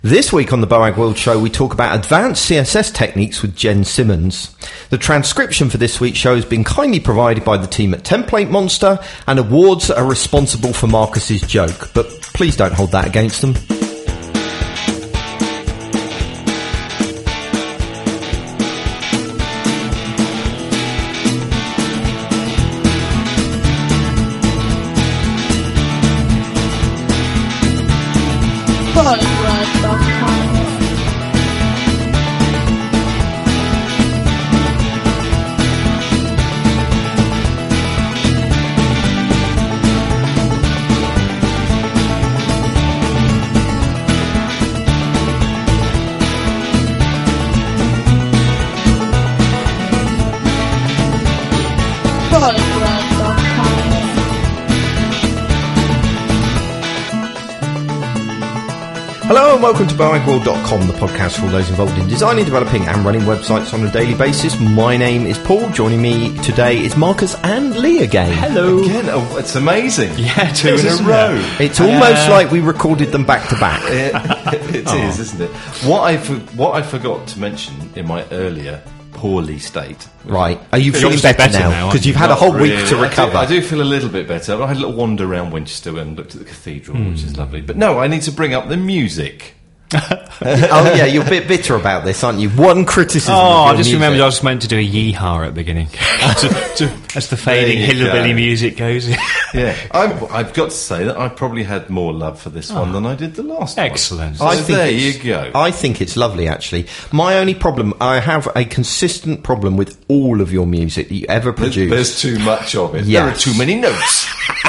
This week on the Boag World Show, we talk about advanced CSS techniques with Jen Simmons. The transcription for this week's show has been kindly provided by the team at Template Monster, and awards are responsible for Marcus's joke, but please don't hold that against them. Hello and welcome to BoagWorld.com, the podcast for all those involved in designing, developing and running websites on a daily basis. My name is Paul. Joining me today is Marcus and Lee again. Hello. Again, it's amazing. Yeah, two in a row. It's almost like we recorded them back to back. It is, isn't it? What I forgot to mention in my earlier poorly state. Right. Are you feeling better now? Because you've had a whole week to recover. I do feel a little bit better. I had a little wander around Winchester and looked at the cathedral, which is lovely. But no, I need to bring up the music. Oh yeah, you're a bit bitter about this, aren't you? One criticism. Oh, I just remembered I was meant to do a yeehaw at the beginning. As the fading hillbilly music goes. Yeah, I've got to say that I probably had more love for this one than I did the last one. Excellent. So there you go. I think it's lovely, actually. My only problem, I have a consistent problem with all of your music that you ever produce. There's too much of it. Yes. There are too many notes.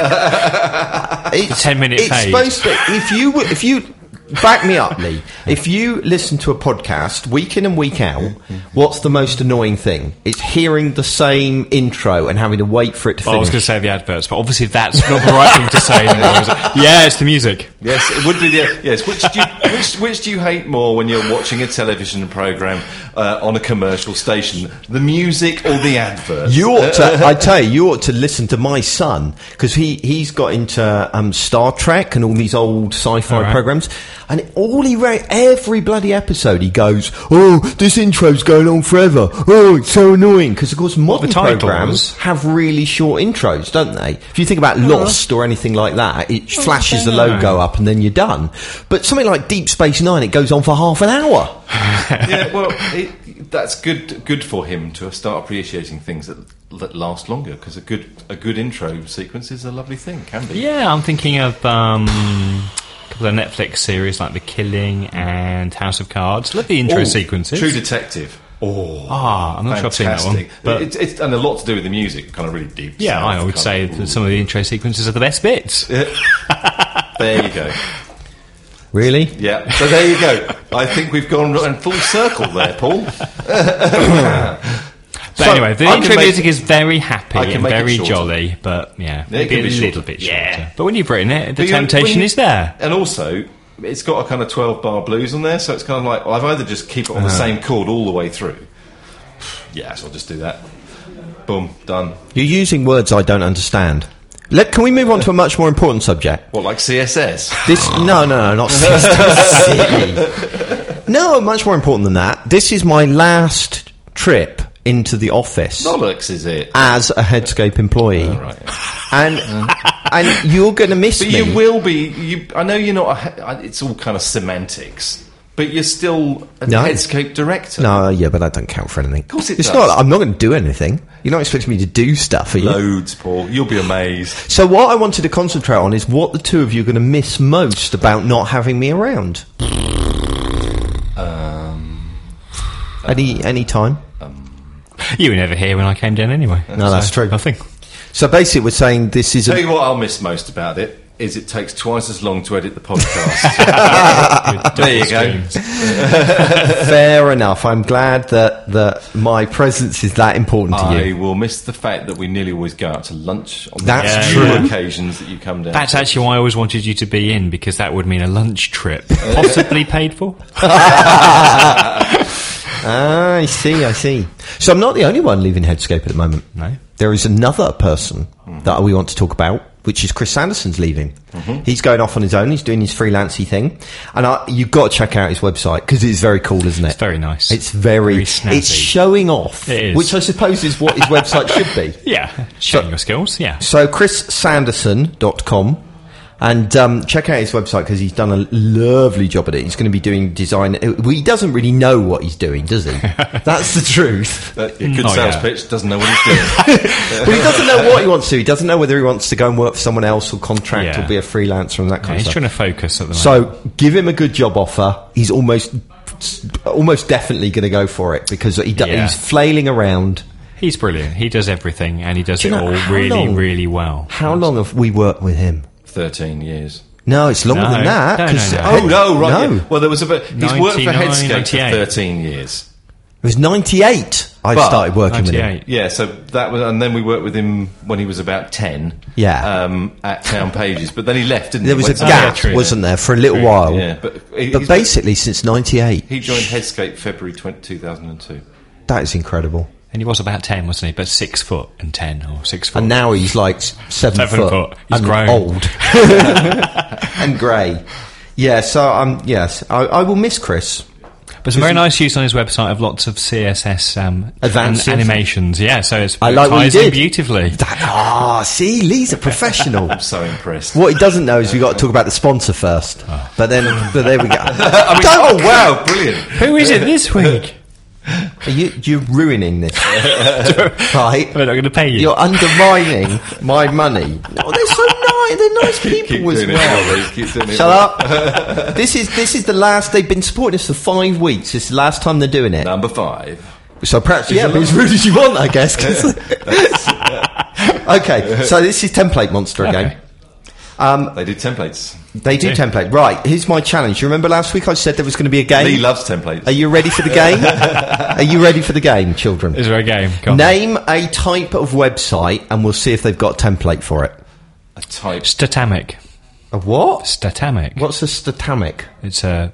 It's 10-minute fade. Supposed to, if you back me up, Lee. If you listen to a podcast week in and week out, what's the most annoying thing? It's hearing the same intro and having to wait for it to finish. I was going to say the adverts, but obviously that's not the right thing to say anymore. Yeah, it's the music. Yes, it would be yes. Which do you hate more when you're watching a television programme on a commercial station? The music or the adverts? You ought to. I tell you, you ought to listen to my son, because he's got into Star Trek and all these old sci-fi programmes, and every bloody episode he goes, "Oh, this intro's going on forever. Oh, it's so annoying." Because of course modern programmes have really short intros, don't they? If you think about Lost or anything like that, it flashes the logo up and then you're done. But something like Deep Space Nine, it goes on for half an hour. Yeah, well, that's good for him to start appreciating things that last longer, because a good intro sequence is a lovely thing, can be. Yeah, I'm thinking of a couple of Netflix series like The Killing and House of Cards. Love the intro sequences. True Detective. I'm not sure I've seen that one. But it's and a lot to do with the music, kind of really deep. Yeah, I would say that some of the intro sequences are the best bits. There you go. Really? Yeah. So there you go. I think we've gone in full circle there, Paul. But anyway, the intro music is very happy and very jolly, but maybe a little bit shorter. Yeah. But when you've written it, the temptation is there. And also, it's got a kind of 12-bar blues on there, so it's kind of like, I've either just keep it on the same chord all the way through. Yeah, so I'll just do that. Boom, done. You're using words I don't understand. Can we move on to a much more important subject? What, like CSS? No, not CSS. No, much more important than that. This is my last trip into the office. Bollocks, is it? As a Headscape employee. Oh, right. And you're going to miss me. But you will be. I know you're not. It's all kind of semantics. But you're still a Headscape director. No, yeah, but that don't count for anything. Of course it does. Not. I'm not going to do anything. You're not expecting me to do stuff, are you? Loads, Paul. You'll be amazed. So what I wanted to concentrate on is what the two of you are going to miss most about not having me around. Any time. You were never here when I came down anyway. No, that's true. Nothing. So basically, we're saying this is. Tell you what, I'll miss most about it is it takes twice as long to edit the podcast. There you go. Fair enough. I'm glad that my presence is that important to you. I will miss the fact that we nearly always go out to lunch on That's the true. occasions that you come down. That's actually why I always wanted you to be in, because that would mean a lunch trip, possibly paid for. I see. So I'm not the only one leaving Headscape at the moment. No. There is another person that we want to talk about. which is Chris Sanderson's leaving. He's going off on his own. He's doing his freelancey thing. And you've got to check out his website, because it's very cool, isn't it? It's very nice. It's very snazzy. It's showing off, which I suppose is what his website should be. Yeah, showing your skills, yeah. So chrissanderson.com. And check out his website, because he's done a lovely job at it. He's going to be doing design. He doesn't really know what he's doing, does he? That's the truth. Good sales pitch, doesn't know what he's doing. Well, he doesn't know what he wants to. He doesn't know whether he wants to go and work for someone else or contract or be a freelancer and that kind of stuff. He's trying to focus at the moment. So give him a good job offer. He's almost definitely going to go for it, because he's flailing around. He's brilliant. He does everything, and he does it all really, really well. How long have we worked with him? 13 years. No, it's longer than that. No. Right. Yeah. Well, there was he's worked for Headscape for 13 years. It was 98 I started working with him. Yeah, so that was, and then we worked with him when he was about 10. Yeah. At Town Pages, but then he left, didn't there he? There was a gap, wasn't there, for a little while. Yeah, but basically since 98. He joined Headscape February 2002. That is incredible. And he was about 10, wasn't he? But 6 foot and 10, or 6 foot. And now he's like 7 foot. He's and grown. Old. And grey. Yeah, so, yes, I will miss Chris. But some very nice use on his website of lots of CSS advanced animations. Yeah, so it ties in beautifully. See, Lee's a professional. I'm so impressed. What he doesn't know is we've got to talk about the sponsor first. But there we go. Oh, wow, brilliant. Who is it this week? You're ruining this, right? We're not going to pay you. You're undermining my money. No, they're so nice. They're nice people as well. Shut up. This is the last. They've been supporting us for 5 weeks. It's the last time they're doing it. Number 5. So perhaps be as rude as you want, I guess. Okay, so this is Template Monster again. They do templates. They do template. Right, here's my challenge. You remember last week I said there was going to be a game? Lee loves templates. Are you ready for the game? Are you ready for the game, children? Is there a game? Name a type of website, and we'll see if they've got a template for it. A type? Statamic. A what? Statamic. What's a statamic? It's a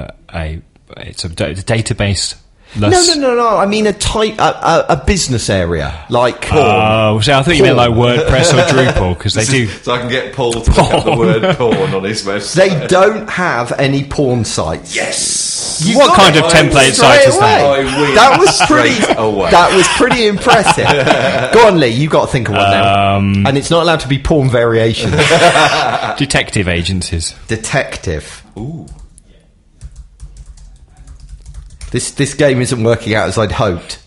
database. No. I mean a type, a business area, like porn. Oh, so I thought you meant like WordPress or Drupal, because they do. So I can get Paul to look up the word porn on his website. They don't have any porn sites. Yes. What kind of template site is that? That was pretty impressive. Go on, Lee. You got to think of one now. And it's not allowed to be porn variations. Detective agencies. Detective. Ooh. This game isn't working out as I'd hoped.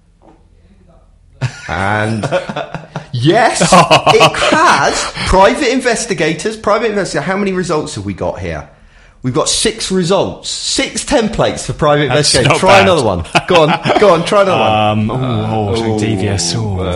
And yes, it has. Private investigators. How many results have we got here? We've got 6 results. 6 templates for private investigators. Try another one. Go on. Try another one. Something devious.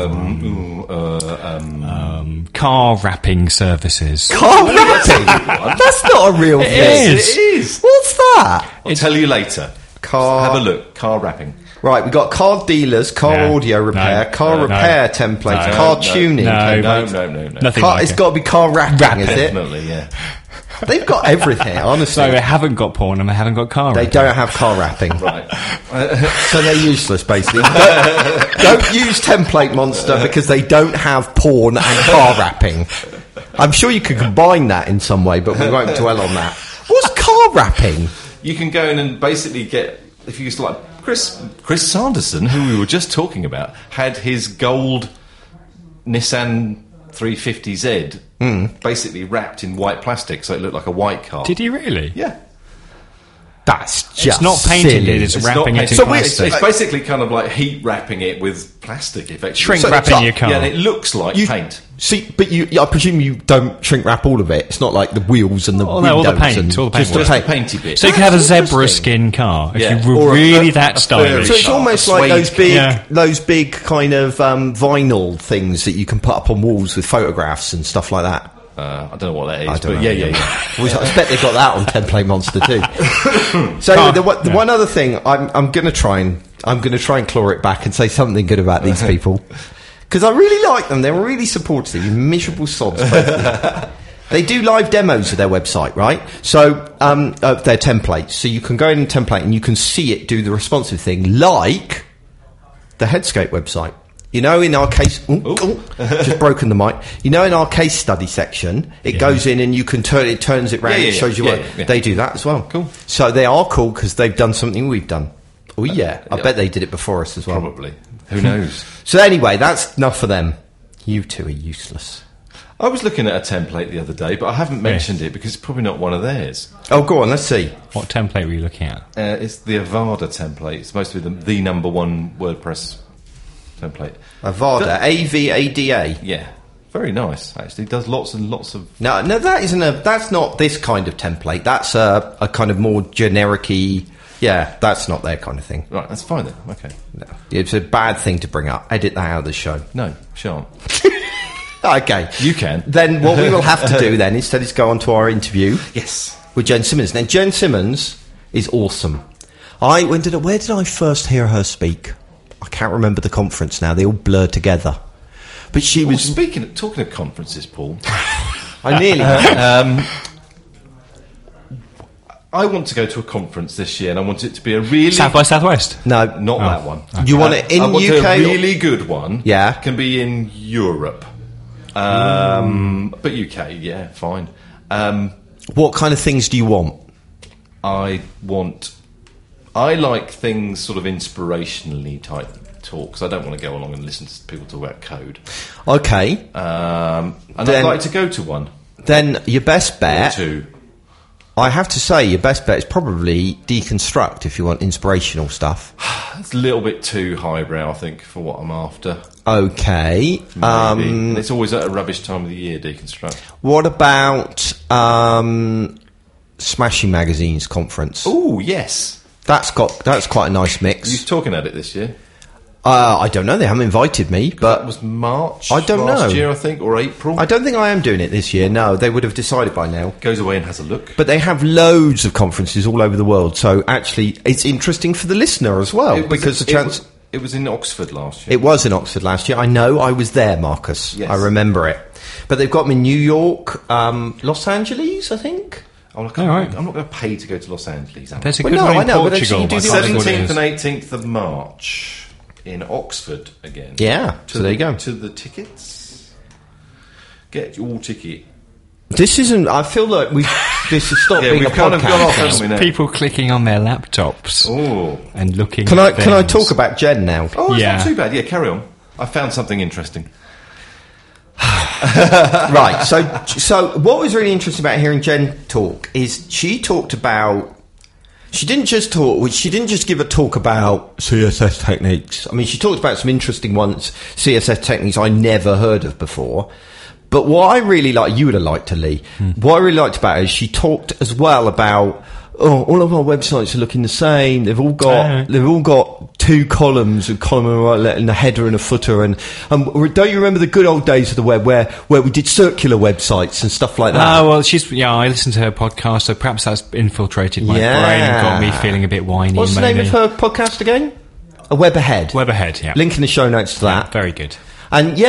Car wrapping services. Car wrapping? That's not a real thing. It is. What's that? I'll tell you later. Have a look. Car wrapping. Right, we've got car dealers, audio repair, repair templates, car tuning. No. Nothing like it's got to be car wrapping, is it? Definitely, yeah. They've got everything, honestly. So they haven't got porn and they haven't got car wrapping. They don't have car wrapping. Right. So they're useless, basically. Don't use Template Monster because they don't have porn and car wrapping. I'm sure you could combine that in some way, but we won't dwell on that. What's car wrapping? You can go in and basically get, if you used to like Chris Sanderson, who we were just talking about, had his gold Nissan 350Z basically wrapped in white plastic, so it looked like a white car. Did he really? Yeah. That's just it's not painting silly. it's wrapping it in so plastic. It's basically kind of like heat wrapping it with plastic, effectively. Shrink wrapping your car. Yeah, and it looks like paint. See, but I presume you don't shrink wrap all of it. It's not like the wheels and the windows. All the paint. Just the painty bit. So you can have a zebra skin car if you were really that stylish. So it's almost like those big kind of vinyl things that you can put up on walls with photographs and stuff like that. I don't know what that is, but know. Yeah. Well, I bet they've got that on Template Monster too. So the one other thing, I'm going to try and claw it back and say something good about these people because I really like them. They're really supportive. You miserable sods. They do live demos of their website, right? So their templates. So you can go in and template and you can see it do the responsive thing, like the Headscape website. You know, in our case, just broken the mic. You know, in our case study section, it goes in and you can it turns it round. It shows you what they do that as well. Cool. So they are cool because they've done something we've done. Oh yeah, I bet they did it before us as well. Probably. Who knows? So anyway, that's enough for them. You two are useless. I was looking at a template the other day, but I haven't mentioned it because it's probably not one of theirs. Oh, go on, let's see. What template were you looking at? It's the Avada template. It's supposed to be the number one WordPress template. Avada, A-V-A-D-A. Yeah, very nice. Actually, does lots and lots of. No, that isn't that's not this kind of template. That's a kind of more generic-y. Yeah, that's not their kind of thing. Right, that's fine then. Okay. No, it's a bad thing to bring up. Edit that out of the show. No, shan't. Okay. You can. Then what we will have to do then instead is go on to our interview. Yes. With Jen Simmons. Now, Jen Simmons is awesome. Where did I first hear her speak? I can't remember the conference now. They all blur together. But she was... Talking of conferences, Paul. I nearly... I want to go to a conference this year, and I want it to be a really... South by Southwest? No, not that one. Okay. You want it in I want UK? A really good one. Yeah. Can be in Europe. But UK, yeah, fine. What kind of things do you want? I like things sort of inspirationally type talks. I don't want to go along and listen to people talk about code. Okay. And I'd like to go to one. Then your best bet... Or two. I have to say, your best bet is probably Deconstruct if you want inspirational stuff. It's a little bit too highbrow, I think, for what I'm after. Okay. And it's always at a rubbish time of the year, Deconstruct. What about Smashing Magazine's conference? Oh, yes. That's quite a nice mix. You're talking at it this year? I don't know. They haven't invited me, but that was March. I don't last know. year, I think, or April. I don't think I am doing it this year. No, they would have decided by now. Goes away and has a look. But they have loads of conferences all over the world, so actually, it's interesting for the listener as well because it was in Oxford last year. It was in Oxford last year. I know. I was there, Marcus. Yes. I remember it. But they've got them in New York, Los Angeles, I think. I'm not going to pay to go to Los Angeles. There's a good one in Portugal. The 17th and 18th of March. In Oxford again. Yeah, so there you go. To the tickets. Get your ticket. This isn't... I feel like this has stopped being a kind of gone off, haven't we, now? People clicking on their laptops and looking Can I talk about Jen now? Oh, it's not too bad. Yeah, carry on. I found something interesting. Right, so what was really interesting about hearing Jen talk is she talked about... She didn't just give a talk about CSS techniques. I mean, she talked about some interesting ones, CSS techniques I never heard of before. But what I really like, you would have liked to, Lee, what I really liked about it is she talked as well about, all of our websites are looking the same. They've all got two columns, a column and a header and a footer. And don't you remember the good old days of the web where we did circular websites and stuff like that? Oh, well, I listened to her podcast, so perhaps that's infiltrated my brain and got me feeling a bit whiny. What's the name of her podcast again? A Web Ahead. Web Ahead, yeah. Link in the show notes to that. Yeah, very good. And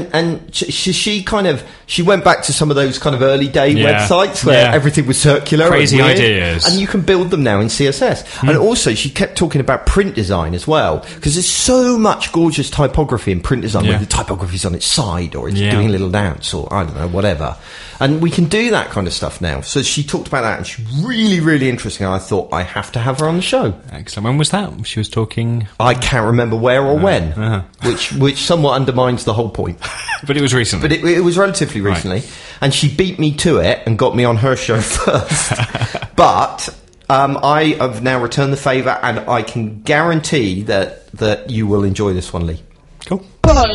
she went back to some of those kind of early day websites where everything was circular, crazy and weird, ideas, and you can build them now in CSS. And also, she kept talking about print design as well because there's so much gorgeous typography in print design where the typography's on its side or it's doing a little dance or I don't know, whatever. And we can do that kind of stuff now. So she talked about that, and she's really, really interesting. I thought I have to have her on the show. Excellent. When was that? She was talking. I can't remember where or when, which somewhat undermines the whole point. But it was recently. But it was relatively recently, and she beat me to it and got me on her show first. But I have now returned the favour, and I can guarantee that you will enjoy this one, Lee. Cool.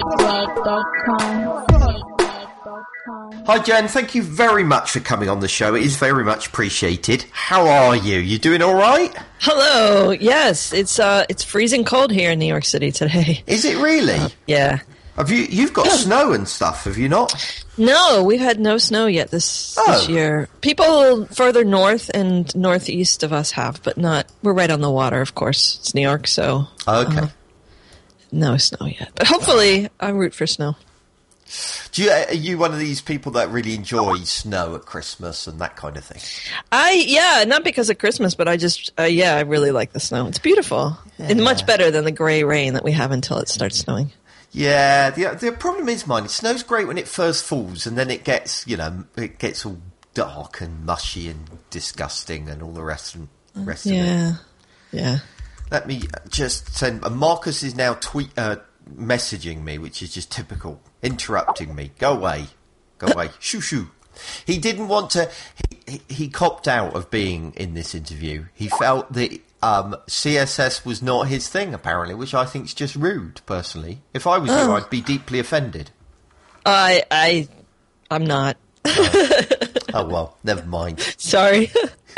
Hi Jen, thank you very much for coming on the show. It is very much appreciated. How are you? You doing all right? Hello. Yes, it's freezing cold here in New York City today. Is it really? Yeah. You've got snow and stuff, have you not? No, we've had no snow yet this year. People further north and northeast of us have, but not. We're right on the water, of course. It's New York, so okay. No snow yet, but hopefully I root for snow. Are you one of these people that really enjoys snow at Christmas and that kind of thing? Not because of Christmas, but I just, I really like the snow. It's beautiful. Yeah. It's much better than the gray rain that we have until it starts snowing. Yeah, the problem is, mine, it snows great when it first falls, and then it gets all dark and mushy and disgusting and all the rest of it. Yeah. Let me just send... Marcus is now messaging me, which is just typical. Interrupting me. Go away. Shoo, shoo. He didn't want to... He copped out of being in this interview. He felt that CSS was not his thing, apparently, which I think is just rude, personally. If I was you, I'd be deeply offended. I'm not. Oh, well, never mind. Sorry.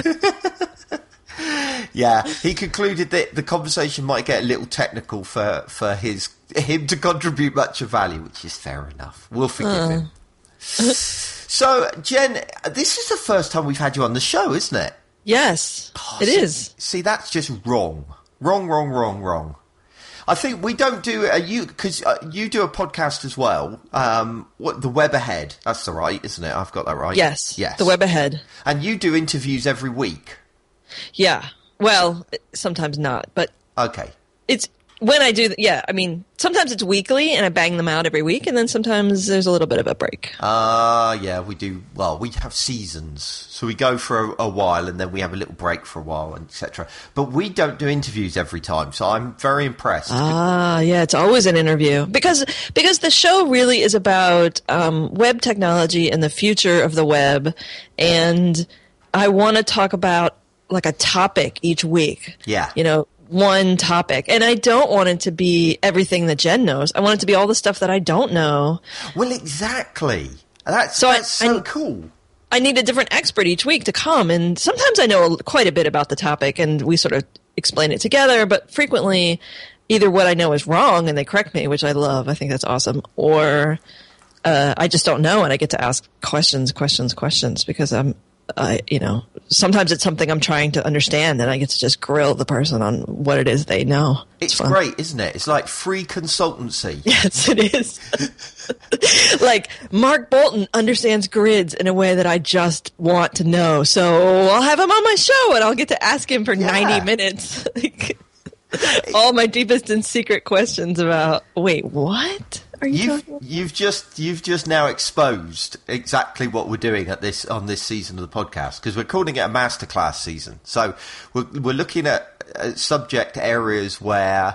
Yeah, he concluded that the conversation might get a little technical for him to contribute much of value, which is fair enough. We'll forgive him. So, Jen, this is the first time we've had you on the show, isn't it? Yes, it is. See, that's just wrong. Wrong. I think we don't do because you do a podcast as well. The Web Ahead? That's right, isn't it? I've got that right. Yes. The Web Ahead. And you do interviews every week. Yeah. Well, sometimes not, but okay. It's when I do. I mean, sometimes it's weekly, and I bang them out every week, and then sometimes there's a little bit of a break. Yeah, we do. Well, we have seasons, so we go for a while, and then we have a little break for a while, etc. But we don't do interviews every time, so I'm very impressed. Yeah, it's always an interview because the show really is about web technology and the future of the web, and I want to talk about like a topic each week. Yeah. One topic. And I don't want it to be everything that Jen knows. I want it to be all the stuff that I don't know. Well, exactly. That's so cool. I need a different expert each week to come. And sometimes I know quite a bit about the topic and we sort of explain it together. But frequently, either what I know is wrong and they correct me, which I love. I think that's awesome. Or I just don't know and I get to ask questions because sometimes it's something I'm trying to understand and I get to just grill the person on what it is they know. It's great, isn't it? It's like free consultancy. Yes, it is. Like, Mark Bolton understands grids in a way that I just want to know. So I'll have him on my show and I'll get to ask him for 90 minutes. All my deepest and secret questions about, wait, what? You've just now exposed exactly what we're doing on this season of the podcast, because we're calling it a masterclass season. So we're looking at subject areas where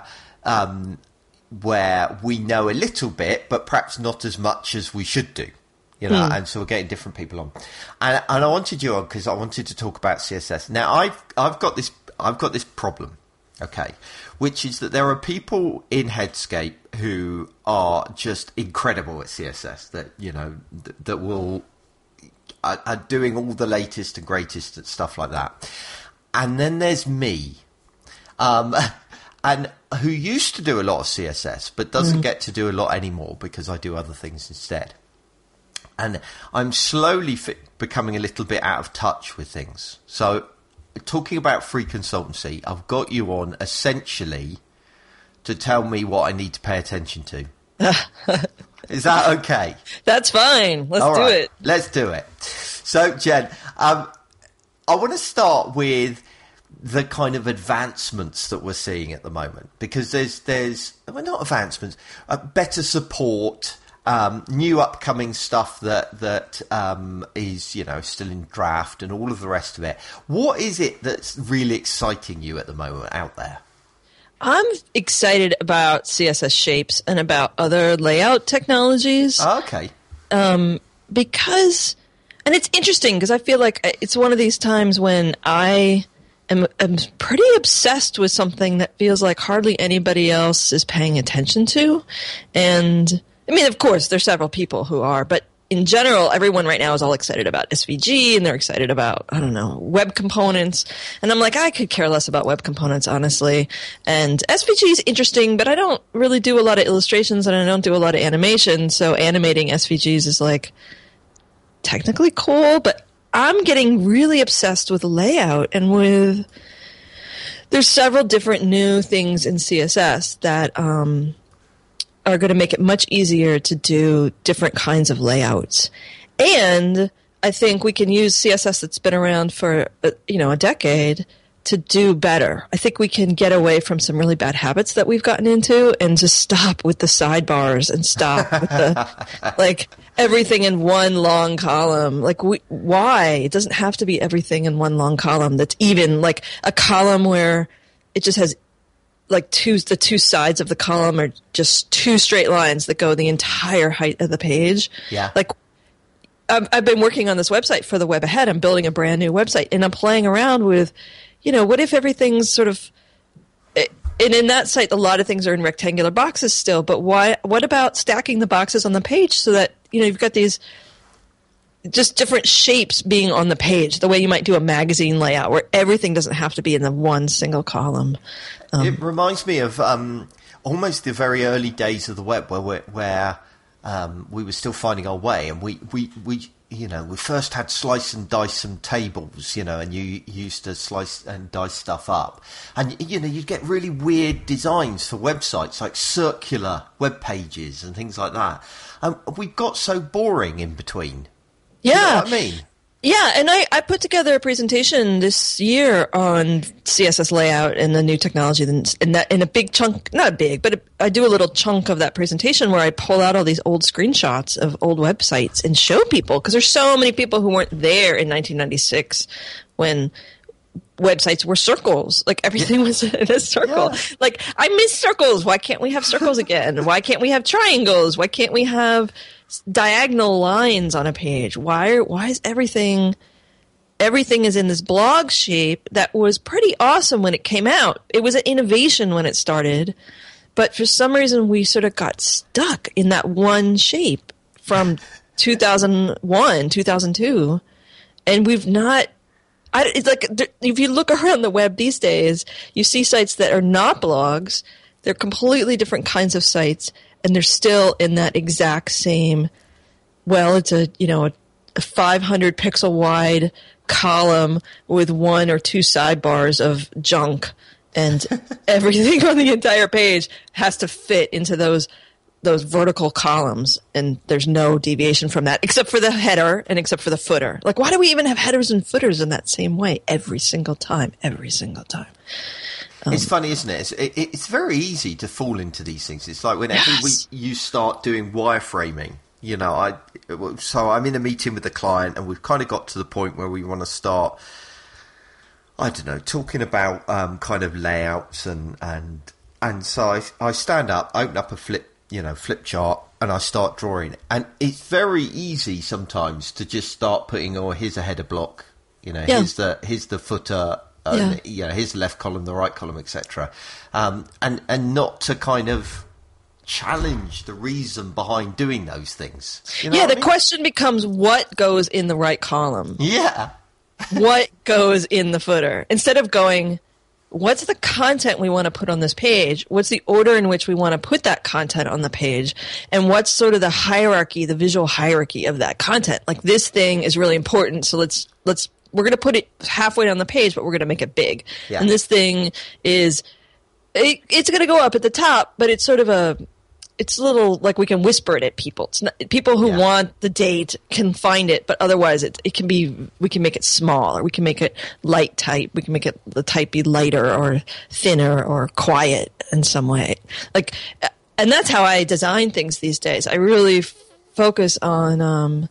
we know a little bit, but perhaps not as much as we should do. And so we're getting different people on, and I wanted you on because I wanted to talk about CSS. Now I've got this problem. Okay, which is that there are people in Headscape who are just incredible at CSS. That are doing all the latest and greatest and stuff like that. And then there's me, and who used to do a lot of CSS but doesn't get to do a lot anymore because I do other things instead. And I'm slowly becoming a little bit out of touch with things. So, talking about free consultancy, I've got you on essentially to tell me what I need to pay attention to. Is that okay? That's fine. Let's do it. Let's do it. So, Jen, I want to start with the kind of advancements that we're seeing at the moment, because there's not advancements, better support, new upcoming stuff that is still in draft and all of the rest of it. What is it that's really exciting you at the moment out there? I'm excited about CSS shapes and about other layout technologies. Okay. Because, and it's interesting because I feel like it's one of these times when I am pretty obsessed with something that feels like hardly anybody else is paying attention to. And I mean, of course, there's several people who are, but in general, everyone right now is all excited about SVG and they're excited about, web components. And I'm like, I could care less about web components, honestly. And SVG is interesting, but I don't really do a lot of illustrations and I don't do a lot of animation. So animating SVGs is like technically cool, but I'm getting really obsessed with layout and there's several different new things in CSS that, are going to make it much easier to do different kinds of layouts. And I think we can use CSS that's been around for, a decade to do better. I think we can get away from some really bad habits that we've gotten into and just stop with the sidebars and stop with the, like, everything in one long column. Like, why? It doesn't have to be everything in one long column that's even, like, a column where it just has, like, the two sides of the column are just two straight lines that go the entire height of the page. Yeah. Like, I've been working on this website for the Web Ahead. I'm building a brand new website, and I'm playing around with, what if everything's sort of, and in that site, a lot of things are in rectangular boxes still, but what about stacking the boxes on the page so that, you've got these just different shapes being on the page, the way you might do a magazine layout where everything doesn't have to be in the one single column. It reminds me of almost the very early days of the web where we were still finding our way, and we first had slice and dice some tables, and you used to slice and dice stuff up, and you'd get really weird designs for websites, like circular web pages and things like that. We got so boring in between. Yeah, you know what I mean. Yeah, and I put together a presentation this year on CSS layout and the new technology, in a big chunk, not big, but I do a little chunk of that presentation where I pull out all these old screenshots of old websites and show people, because there's so many people who weren't there in 1996 when websites were circles. Like, everything was in a circle. Yeah. Like, I miss circles. Why can't we have circles again? Why can't we have triangles? Why can't we have diagonal lines on a page? Why is everything is in this blog shape that was pretty awesome when it came out. It was an innovation when it started, but for some reason we sort of got stuck in that one shape from 2001, 2002, and we've not. It's like, if you look around the web these days, you see sites that are not blogs. They're completely different kinds of sites, and they're still in that exact same, it's a 500 pixel wide column with one or two sidebars of junk, and everything on the entire page has to fit into those vertical columns, and there's no deviation from that except for the header and except for the footer. Like, why do we even have headers and footers in that same way every single time? It's funny, isn't it? It's very easy to fall into these things. It's like whenever you start doing wireframing, so I'm in a meeting with the client, and we've kind of got to the point where we want to start, I don't know, talking about kind of layouts, and so I stand up, open up a flip chart, and I start drawing. And it's very easy sometimes to just start putting, here's a header block, here's the footer, here's the left column, the right column, etc. And not to kind of challenge the reason behind doing those things. Question becomes, what goes in the right column? Yeah. What goes in the footer? Instead of going, what's the content we want to put on this page? What's the order in which we want to put that content on the page? And what's sort of the hierarchy, the visual hierarchy of that content? Like, this thing is really important, so we're going to put it halfway down the page, but we're going to make it big. Yeah. And this thing it's going to go up at the top, but it's sort of it's a little like we can whisper it at people. It's not, people who want the date can find it, but otherwise we can make it small, or we can make it light type. We can make the type be lighter or thinner or quiet in some way. Like, and that's how I design things these days. I really focus on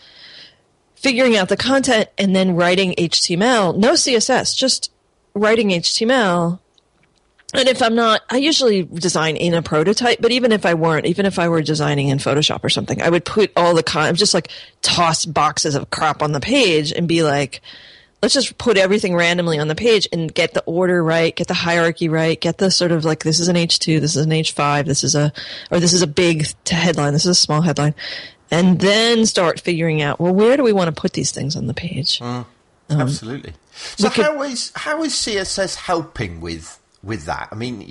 figuring out the content and then writing HTML. No CSS, just writing HTML. And if I'm not, I usually design in a prototype, but even if I were designing in Photoshop or something, I would put all the just like toss boxes of crap on the page and be like, let's just put everything randomly on the page and get the order right, get the hierarchy right, get the sort of like, this is an H2, this is an H5, this is a big headline, this is a small headline. And then start figuring out, well, where do we want to put these things on the page? Absolutely. So how is CSS helping with that? I mean,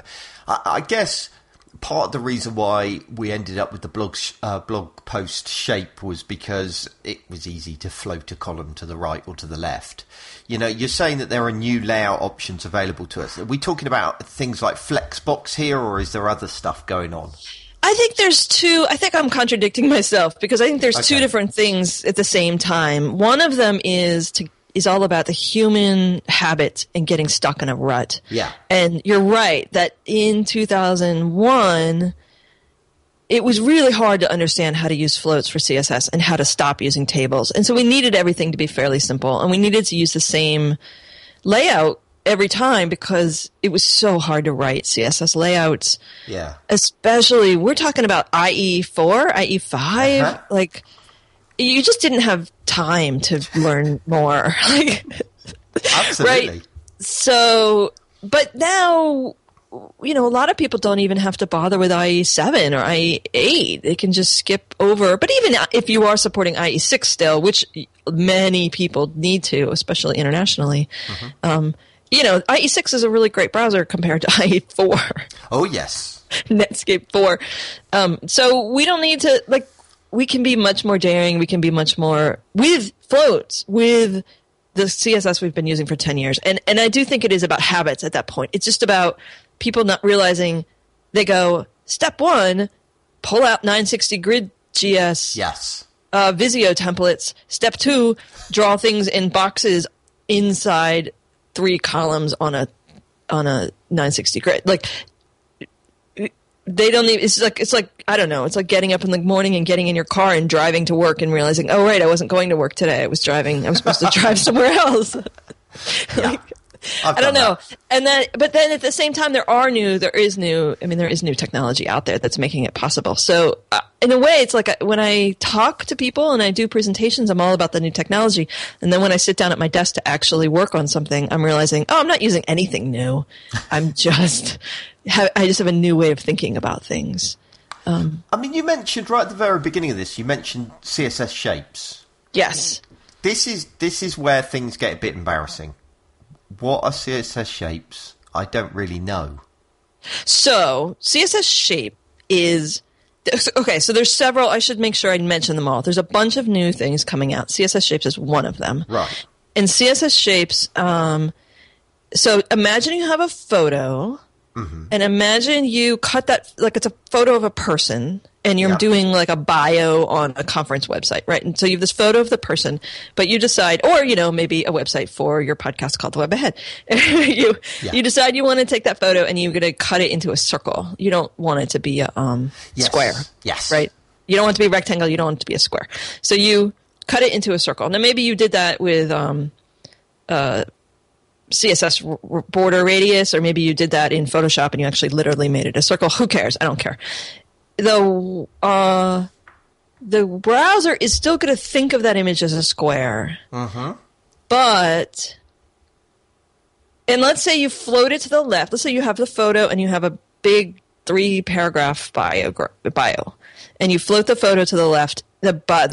I guess part of the reason why we ended up with the blog post shape was because it was easy to float a column to the right or to the left. You're saying that there are new layout options available to us. Are we talking about things like Flexbox here, or is there other stuff going on? I think I'm contradicting myself, because I think there's two different things at the same time. One of them is is all about the human habit and getting stuck in a rut. Yeah. And you're right that in 2001, it was really hard to understand how to use floats for CSS and how to stop using tables. And so we needed everything to be fairly simple, and we needed to use the same layout every time because it was so hard to write CSS layouts. Yeah. Especially, we're talking about IE4, IE5. Uh-huh. Like, you just didn't have time to learn more. Like, absolutely. Right? So, but now, you know, a lot of people don't even have to bother with IE7 or IE8. They can just skip over. But even if you are supporting IE6 still, which many people need to, especially internationally, you know, IE6 is a really great browser compared to IE4. Oh, yes. Netscape 4. So we don't need to, like, we can be much more daring. We can be much more with floats, with the CSS we've been using for 10 years. And I do think it is about habits at that point. It's just about people not realizing they go, step 1, pull out 960 grid GS. Yes. Visio templates. Step 2, draw things in boxes inside 3 columns on a 960 grid. Like, they don't even, it's like I don't know, it's like getting up in the morning and getting in your car and driving to work and realizing, oh right, I wasn't going to work today. I was supposed to drive somewhere else. Like, I don't know. That. But then at the same time, there is new technology out there that's making it possible. So in a way, it's like when I talk to people and I do presentations, I'm all about the new technology. And then when I sit down at my desk to actually work on something, I'm realizing, oh, I'm not using anything new. I just have a new way of thinking about things. I mean, you mentioned right at the very beginning of this, you mentioned CSS shapes. Yes. This is where things get a bit embarrassing. What are CSS shapes? I don't really know. So, CSS shape is... Okay, so there's several... I should make sure I mention them all. There's a bunch of new things coming out. CSS shapes is one of them. Right. And CSS shapes... so, imagine you have a photo, and imagine you cut that... Like, it's a photo of a person... And you're doing like a bio on a conference website, right? And so you have this photo of the person, but you decide, or, you know, maybe a website for your podcast called The Web Ahead. You decide you want to take that photo and you're going to cut it into a circle. You don't want it to be a square. Yes. Right? You don't want it to be a rectangle. You don't want it to be a square. So you cut it into a circle. Now maybe you did that with CSS border radius, or maybe you did that in Photoshop and you actually literally made it a circle. Who cares? I don't care. The browser is still going to think of that image as a square. But, and let's say you float it to the left. Let's say you have the photo and you have a big 3-paragraph bio. And you float the photo to the left. The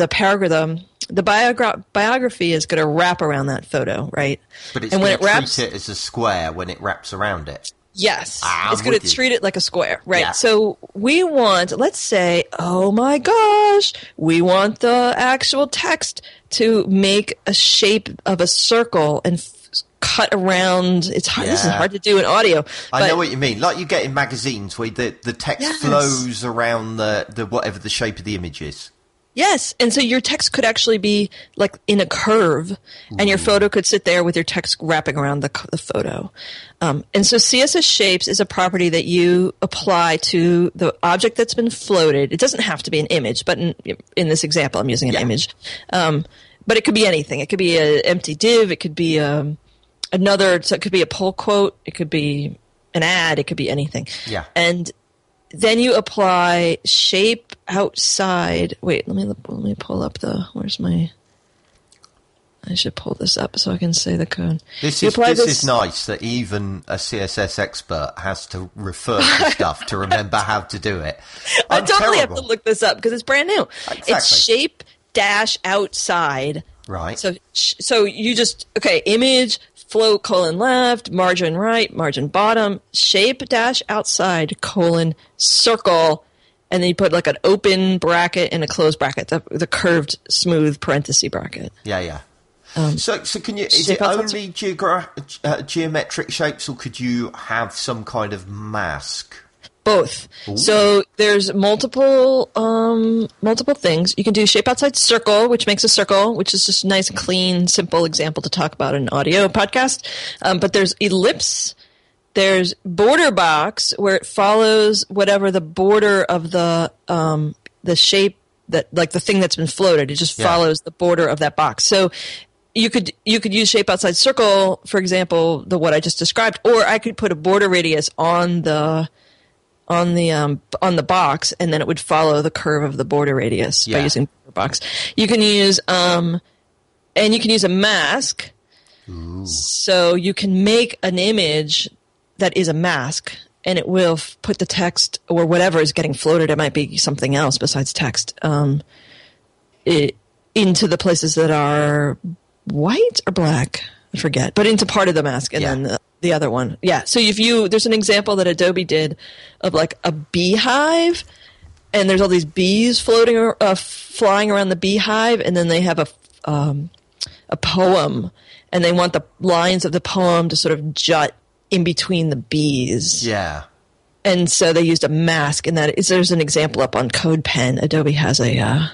biography is going to wrap around that photo, right? But it's going to treat it as a square when it wraps around it. Yes. It's going to treat it like a square, right? Yeah. So we want, let's say, oh my gosh, we want the actual text to make a shape of a circle and cut around. It's hard. Yeah. This is hard to do in audio. I know what you mean. Like you get in magazines where the text flows around the whatever the shape of the image is. Yes, and so your text could actually be like in a curve, and your photo could sit there with your text wrapping around the photo. And so CSS shapes is a property that you apply to the object that's been floated. It doesn't have to be an image, but in this example, I'm using an image. But it could be anything. It could be an empty div. It could be so it could be a pull quote. It could be an ad. It could be anything. Yeah. And then you apply shape outside. Wait, let me pull up where's my... I should pull this up so I can say the code. This is nice that even a CSS expert has to refer to stuff to remember how to do it. I totally have to look this up because it's brand new. Exactly. It's shape dash outside. Right. So you just, image, float, left, margin right, margin bottom, shape dash outside, circle, and then you put like an open bracket and a closed bracket, the curved, smooth parenthesis bracket. Yeah. So can you? Is it only geometric shapes, or could you have some kind of mask? Both. Ooh. So there's multiple things. You can do shape outside circle, which makes a circle, which is just a nice, clean, simple example to talk about in an audio podcast. But there's ellipse. There's border box, where it follows whatever the border of the shape that, like the thing that's been floated. It just follows the border of that box. So you could use shape outside circle, for example, what I just described, or I could put a border radius on the box, and then it would follow the curve of the border radius by using border box. You can use and you can use a mask. Ooh. So you can make an image that is a mask, and it will put the text or whatever is getting floated. It might be something else besides text. Into the places that are white or black, I forget, but into part of the mask, and then the other one. Yeah. So there's an example that Adobe did of like a beehive, and there's all these bees floating, flying around the beehive, and then they have a poem, and they want the lines of the poem to sort of jut in between the bees. Yeah. And so they used a mask, and there's an example up on CodePen. Adobe has a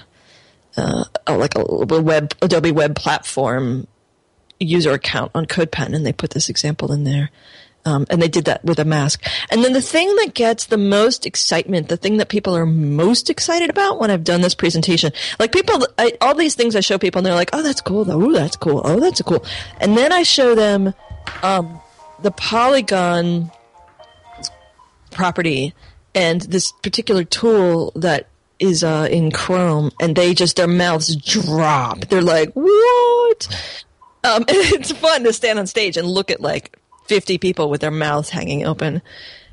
Adobe Web Platform user account on CodePen, and they put this example in there. And they did that with a mask. And then the thing that gets the most excitement, the thing that people are most excited about when I've done this presentation, like all these things I show people, and they're like, oh, that's cool. Oh, that's cool. Oh, that's cool. And then I show them the polygon property and this particular tool that is in Chrome, and their mouths drop. They're like, what? It's fun to stand on stage and look at like 50 people with their mouths hanging open.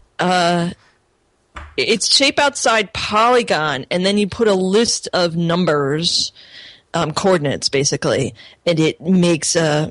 It's shape outside polygon, and then you put a list of numbers, coordinates basically, and it makes a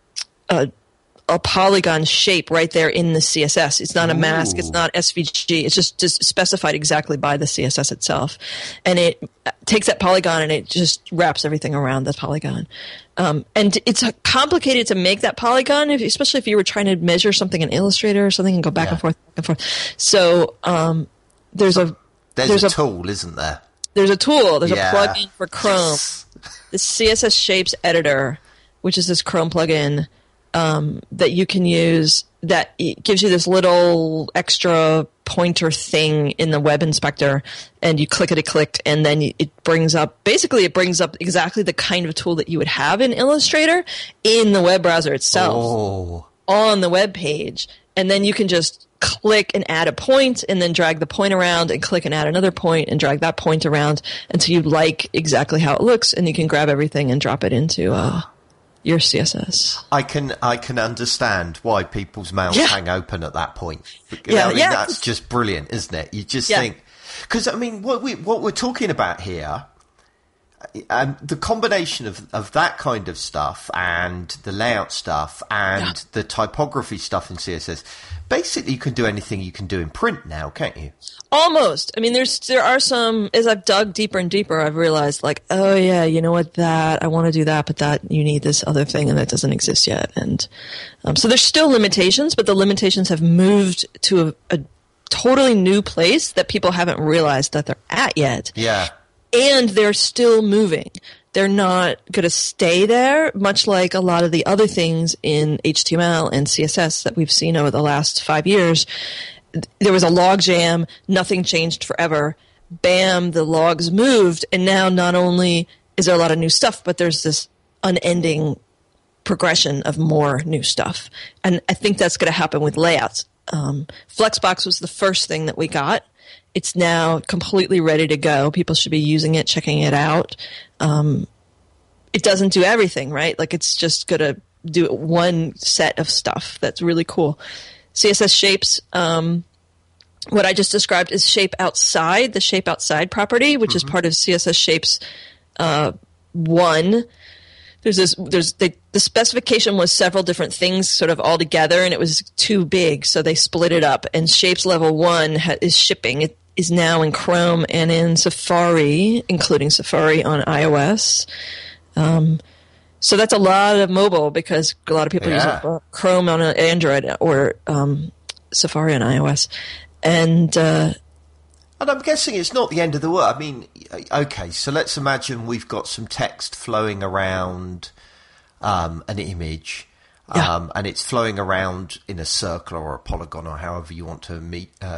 polygon shape right there in the CSS. It's not a mask. It's not SVG. It's just specified exactly by the CSS itself. And it takes that polygon and it just wraps everything around the polygon. And it's complicated to make that polygon, especially if you were trying to measure something in Illustrator or something and go back and forth, back and forth. So there's a tool, isn't there? There's a tool. There's a plugin for Chrome. The CSS Shapes Editor, which is this Chrome plugin, that you can use, that it gives you this little extra pointer thing in the web inspector, and you click it, and then it brings up exactly the kind of tool that you would have in Illustrator in the web browser itself on the web page. And then you can just click and add a point, and then drag the point around, and click and add another point, and drag that point around until you like exactly how it looks, and you can grab everything and drop it into your CSS. I can understand why people's mouths hang open at that point. That's just brilliant, isn't it? You just think, because I mean, what we're talking about here, the combination of that kind of stuff and the layout stuff and the typography stuff in CSS. Basically, you can do anything you can do in print now, can't you? Almost. I mean, there are some, as I've dug deeper and deeper, I've realized, like, oh yeah, you know what, I want to do that, but that you need this other thing, and that doesn't exist yet. And so there's still limitations, but the limitations have moved to a totally new place that people haven't realized that they're at yet. Yeah. And they're still moving. They're not going to stay there, much like a lot of the other things in HTML and CSS that we've seen over the last 5 years. There was a log jam, nothing changed forever. Bam, the logs moved, and now not only is there a lot of new stuff, but there's this unending progression of more new stuff. And I think that's going to happen with layouts. Flexbox was the first thing that we got. It's now completely ready to go. People should be using it, checking it out. It doesn't do everything, right? Like, it's just going to do one set of stuff that's really cool. CSS Shapes, what I just described is shape outside, the shape outside property, which is part of CSS Shapes 1. The specification was several different things sort of all together, and it was too big, so they split it up. And Shapes Level 1 is shipping. It is now in Chrome and in Safari, including Safari on iOS. So that's a lot of mobile, because a lot of people use Chrome on Android or Safari on iOS. And And I'm guessing it's not the end of the world. I mean, okay, so let's imagine we've got some text flowing around an image, and it's flowing around in a circle or a polygon or however you want to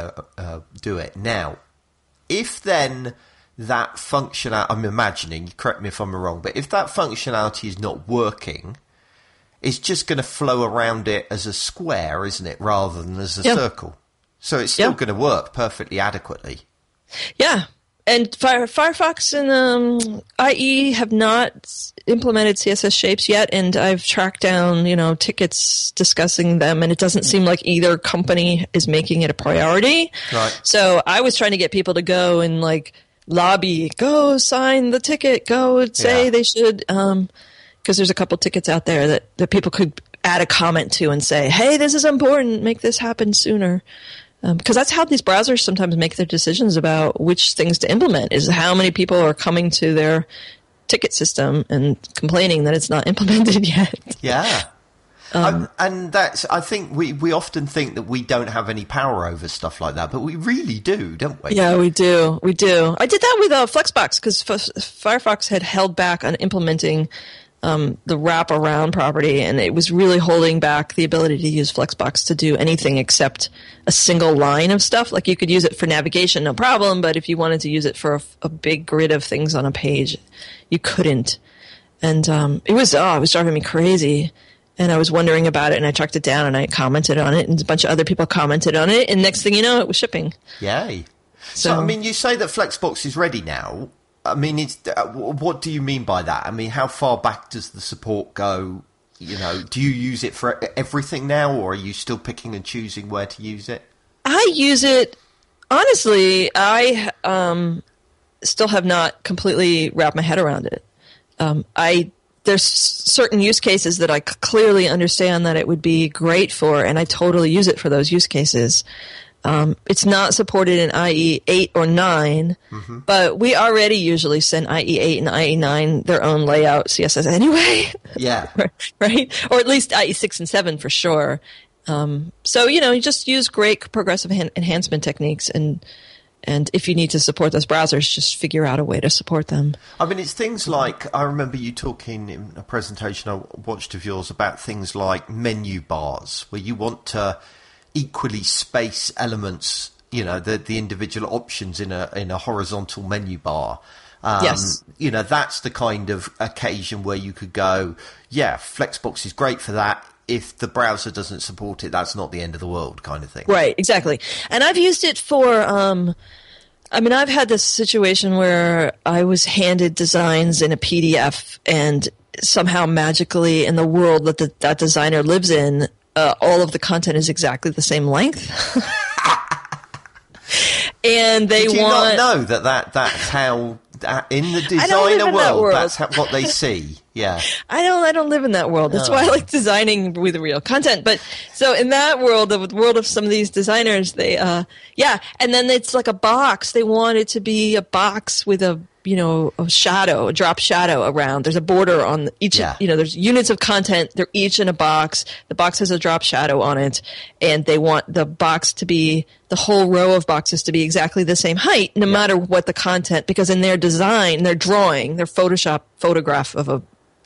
do it. Now, if then that functionality, I'm imagining, correct me if I'm wrong, but if that functionality is not working, it's just going to flow around it as a square, isn't it, rather than as a circle? So it's still going to work perfectly adequately. Yeah. And Firefox and IE have not implemented CSS shapes yet, and I've tracked down, tickets discussing them, and it doesn't seem like either company is making it a priority. Right. So I was trying to get people to go and lobby, go sign the ticket, go say they should, because there's a couple tickets out there that people could add a comment to and say, hey, this is important, make this happen sooner. Because that's how these browsers sometimes make their decisions about which things to implement, is how many people are coming to their ticket system and complaining that it's not implemented yet. Yeah. And that's, I think we often think that we don't have any power over stuff like that, but we really do, don't we? Yeah, we do. I did that with Flexbox because Firefox had held back on implementing the wraparound property, and it was really holding back the ability to use Flexbox to do anything except a single line of stuff. Like you could use it for navigation, no problem, but if you wanted to use it for a big grid of things on a page, you couldn't. And it was driving me crazy. And I was wondering about it, and I tracked it down, and I commented on it, and a bunch of other people commented on it, and next thing you know, it was shipping. Yay. So I mean, you say that Flexbox is ready now. I mean, what do you mean by that? I mean, how far back does the support go? Do you use it for everything now, or are you still picking and choosing where to use it? I use it, honestly, I still have not completely wrapped my head around it. There's certain use cases that I clearly understand that it would be great for, and I totally use it for those use cases. It's not supported in IE 8 or 9, but we already usually send IE 8 and IE 9 their own layout CSS anyway. Yeah. Right? Or at least IE 6 and 7 for sure. So, you just use great progressive enhancement techniques, and if you need to support those browsers, just figure out a way to support them. I mean, it's things like, I remember you talking in a presentation I watched of yours about things like menu bars, where you want to equally space elements, the individual options in a horizontal menu bar. Yes. That's the kind of occasion where you could go, yeah, Flexbox is great for that. If the browser doesn't support it, that's not the end of the world kind of thing. Right, exactly. And I've used it for, I've had this situation where I was handed designs in a PDF, and somehow magically in the world that designer lives in, all of the content is exactly the same length. And they Did you not know that's how in the designer world that's what they see. Yeah. I don't live in that world. That's why I like designing with real content. But so in that world, the world of some of these designers, they and then it's like a box. They want it to be a box with a shadow, a drop shadow around. There's a border on each, there's units of content. They're each in a box. The box has a drop shadow on it, and they want the box to be, the whole row of boxes to be exactly the same height, no matter what the content, because in their design, their drawing, their Photoshop photograph of a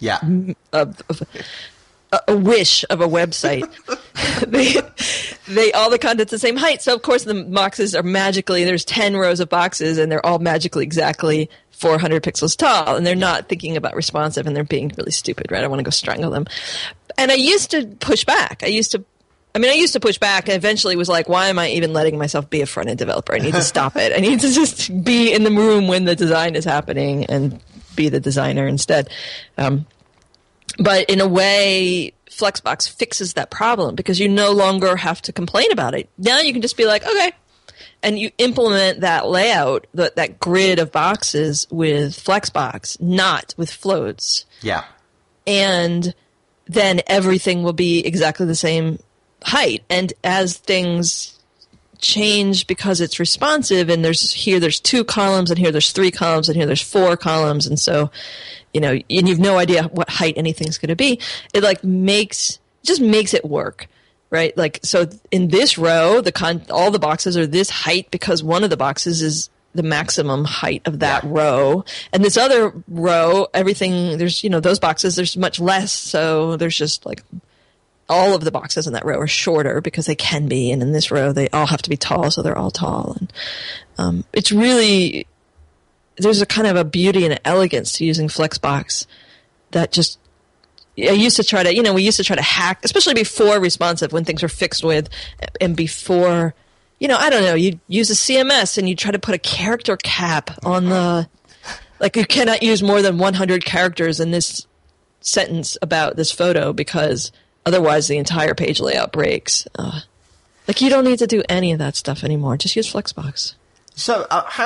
wish of a website. they all the content's the same height. So of course the boxes are magically, there's 10 rows of boxes, and they're all magically exactly 400 pixels tall, and they're not thinking about responsive, and they're being really stupid, right? I want to go strangle them. And I used to push back. I used to push back, and eventually was like, why am I even letting myself be a front-end developer? I need to stop it. I need to just be in the room when the design is happening and be the designer instead. But in a way, Flexbox fixes that problem, because you no longer have to complain about it. Now you can just be like, okay. And you implement that layout, that grid of boxes with Flexbox, not with floats. Yeah. And then everything will be exactly the same height. And as things change because it's responsive, and there's 2 columns, and here there's 3 columns, and here there's 4 columns, and so, and you've no idea what height anything's going to be. It just makes it work. right? Like, so in this row, all the boxes are this height because one of the boxes is the maximum height of that row. And this other row, everything, there's, those boxes, there's much less. So there's just like all of the boxes in that row are shorter because they can be. And in this row, they all have to be tall. So they're all tall. And it's really, there's a kind of a beauty and an elegance to using Flexbox that just, I used to try to, we used to try to hack, especially before responsive when things were fixed with, and before, I don't know, you'd use a CMS and you try to put a character cap on like you cannot use more than 100 characters in this sentence about this photo because otherwise the entire page layout breaks. Like you don't need to do any of that stuff anymore. Just use Flexbox. So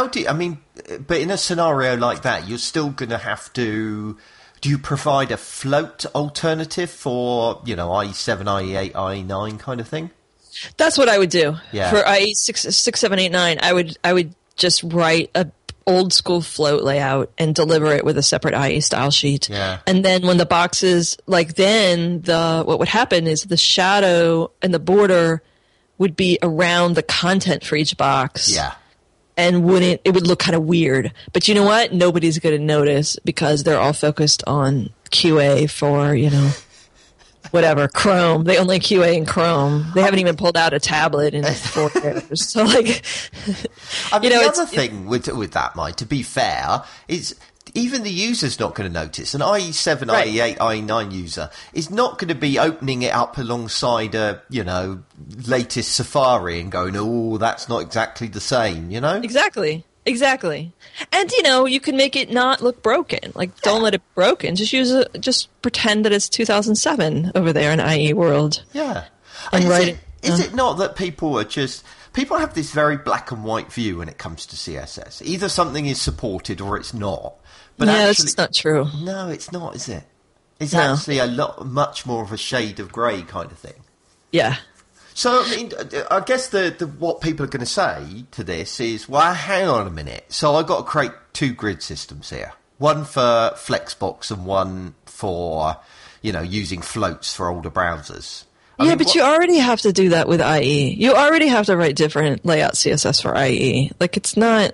but in a scenario like that, you're still going to have to... Do you provide a float alternative for, IE7, IE8, IE9 kind of thing? That's what I would do. Yeah. For IE6, 7, 8, 9, I would just write a old school float layout and deliver it with a separate IE style sheet. Yeah. And then when the boxes, what would happen is the shadow and the border would be around the content for each box. Yeah. And it would look kind of weird. But you know what? Nobody's going to notice because they're all focused on QA for, whatever, Chrome. They only QA in Chrome. They haven't even pulled out a tablet in 4 years. So, the other thing with that, Mike, to be fair, is even the user's not going to notice. An IE7, IE8, IE9 user is not going to be opening it up alongside a, latest Safari and going, oh, that's not exactly the same, Exactly. And, you can make it not look broken. Like, don't let it broken. Just pretend that it's 2007 over there in IE world. Yeah. And is it not that people have this very black and white view when it comes to CSS? Either something is supported or it's not. But it's not true. No, it's not, is it? It's actually much more of a shade of grey kind of thing. Yeah. So, I guess what people are going to say to this is, well, hang on a minute. So I've got to create 2 grid systems here. One for Flexbox and one for, using floats for older browsers. But you already have to do that with IE. You already have to write different layout CSS for IE. Like, it's not...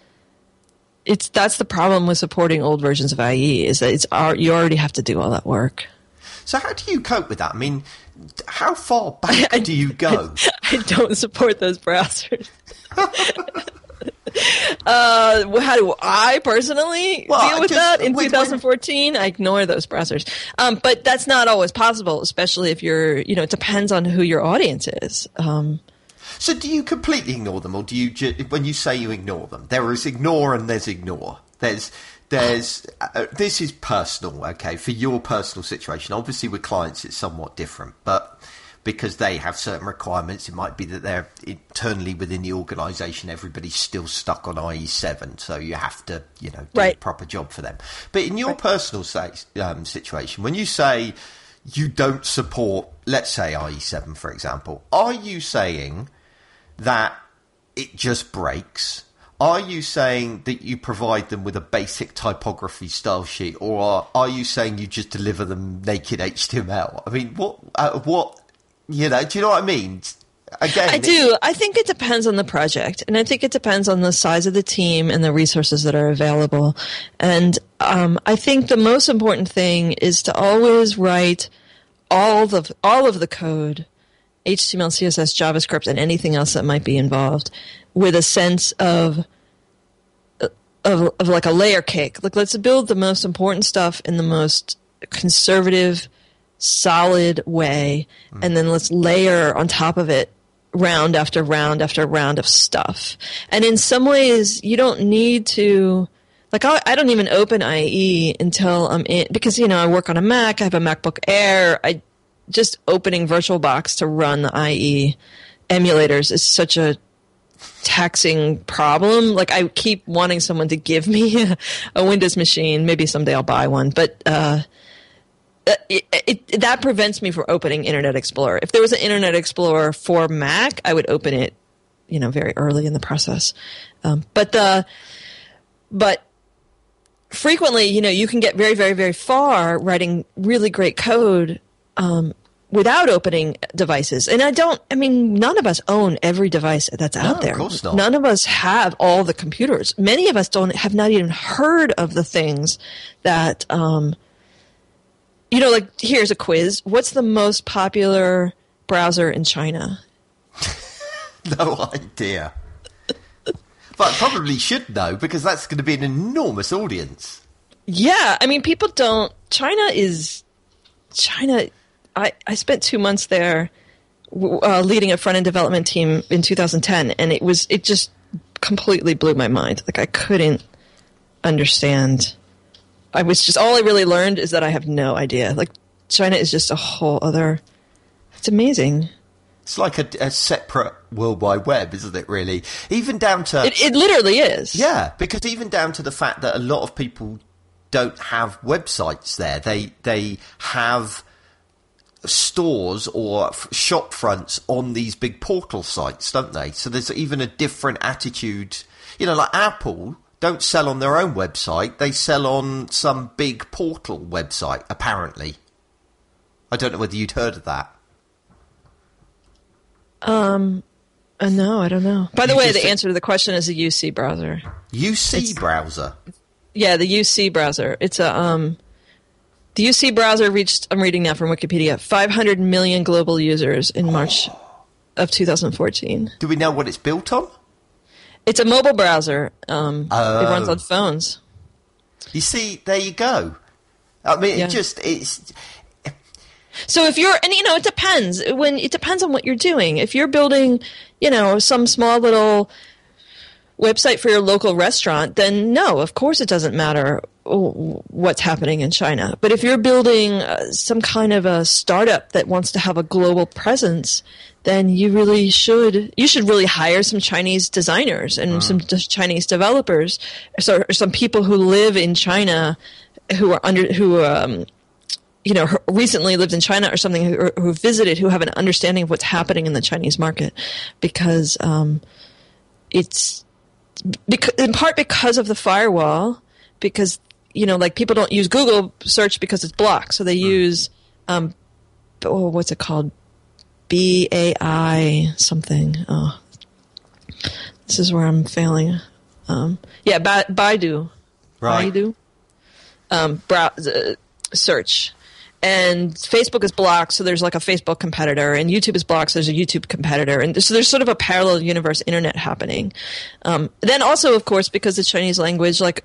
that's the problem with supporting old versions of IE is that you already have to do all that work. So how do you cope with that? I mean, how far back do you go? I don't support those browsers. How do I personally deal with that in 2014? I ignore those browsers. But that's not always possible, especially if you're, it depends on who your audience is. So do you completely ignore them, or do you, when you say you ignore them, there is ignore and there's ignore. There's this is personal, okay, for your personal situation. Obviously with clients it's somewhat different, but because they have certain requirements, it might be that they're internally within the organisation, everybody's still stuck on IE7, so you have to, do a proper job for them. But in your personal situation, when you say you don't support, let's say IE7, for example, are you saying that it just breaks? Are you saying that you provide them with a basic typography style sheet, or are you saying you just deliver them naked HTML? I mean, what, do you know what I mean? Again, I do. I think it depends on the project, and I think it depends on the size of the team and the resources that are available. And I think the most important thing is to always write all of the code, HTML, CSS, JavaScript, and anything else that might be involved, with a sense of like a layer cake. Like, let's build the most important stuff in the most conservative, solid way, and then let's layer on top of it round after round after round of stuff. And in some ways, you don't need to, like, I don't even open IE until I'm in, because, I work on a Mac, I have a MacBook Air, just opening VirtualBox to run the IE emulators is such a taxing problem. Like, I keep wanting someone to give me a Windows machine. Maybe someday I'll buy one, but that prevents me from opening Internet Explorer. If there was an Internet Explorer for Mac, I would open it, very early in the process. But frequently, you can get very, very, very far writing really great code without opening devices. And none of us own every device that's out there. Of course not. None of us have all the computers. Many of us have not even heard of the things that, like, here's a quiz. What's the most popular browser in China? No idea. But I probably should know, because that's going to be an enormous audience. Yeah, people don't. China. I spent 2 months there leading a front-end development team in 2010, and it just completely blew my mind. Like, I couldn't understand. All I really learned is that I have no idea. Like, China is just a whole other. It's amazing. It's like a separate World Wide Web, isn't it, really? Even down to... It literally is. Yeah, because even down to the fact that a lot of people don't have websites there. They have stores or shop fronts on these big portal sites, don't they? So there's even a different attitude. Like Apple don't sell on their own website. They sell on some big portal website, apparently. I don't know whether you'd heard of that. No, I don't know. By the way, the answer to the question is a UC browser. Browser? Yeah, the UC browser. It's the UC browser reached, I'm reading now from Wikipedia, 500 million global users in March of 2014. Do we know what it's built on? It's a mobile browser. It runs on phones. You see, there you go. It's... So if you're, and it depends. It depends on what you're doing. If you're building, some small little website for your local restaurant, then no, of course it doesn't matter what's happening in China. But if you're building some kind of a startup that wants to have a global presence, then you should really hire some Chinese designers and some Chinese developers, or some people who live in China recently lived in China or something, who visited, who have an understanding of what's happening in the Chinese market, because it's in part because of the firewall, because people don't use Google search because it's blocked, so they use what's it called, BAI something. Oh, this is where I'm failing. Baidu, right? Baidu, search. And Facebook is blocked, so there's like a Facebook competitor, and YouTube is blocked, so there's a YouTube competitor, and so there's sort of a parallel universe internet happening. Then also, of course, because the Chinese language, like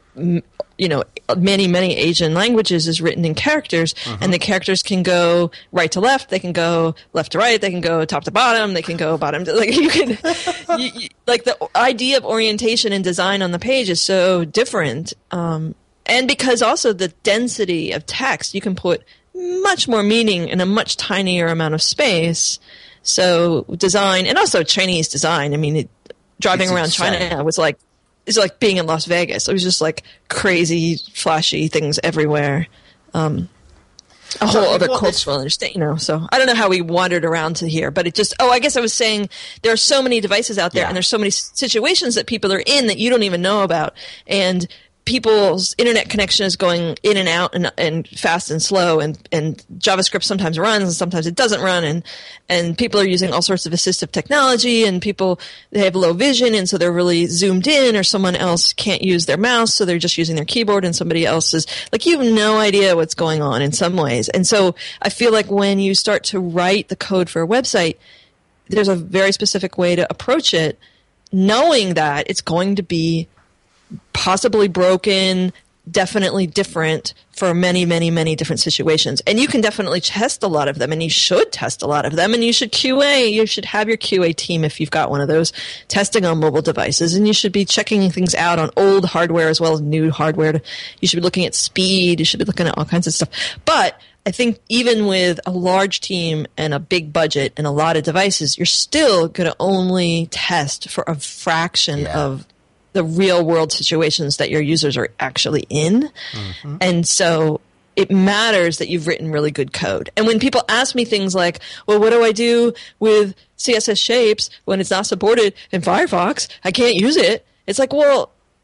many Asian languages, is written in characters, and the characters can go right to left, they can go left to right, they can go top to bottom, they can go bottom to, like, you can like, the idea of orientation and design on the page is so different, and because also the density of text, you can put much more meaning in a much tinier amount of space. So design, and also Chinese design. Driving around China it's like being in Las Vegas. It was just like crazy, flashy things everywhere. A whole other cultural understanding, So I don't know how we wandered around to here, but it just. Oh, I guess I was saying there are so many devices out there, and there's so many situations that people are in that you don't even know about, and people's internet connection is going in and out and fast and slow, and JavaScript sometimes runs and sometimes it doesn't run, and people are using all sorts of assistive technology, and they have low vision, and so they're really zoomed in, or someone else can't use their mouse, so they're just using their keyboard, and somebody else is like, you have no idea what's going on in some ways. And so I feel like when you start to write the code for a website, there's a very specific way to approach it, knowing that it's going to be possibly broken, definitely different for many different situations. And you can definitely test a lot of them, and you should test a lot of them, and you should QA. You should have your QA team, if you've got one of those, testing on mobile devices, and you should be checking things out on old hardware as well as new hardware. You should be looking at speed. You should be looking at all kinds of stuff. But I think even with a large team and a big budget and a lot of devices, you're still going to only test for a fraction of the real world situations that your users are actually in. And so it matters that you've written really good code. And when people ask me things like, well, what do I do with CSS shapes when it's not supported in Firefox? I can't use it. It's like, well,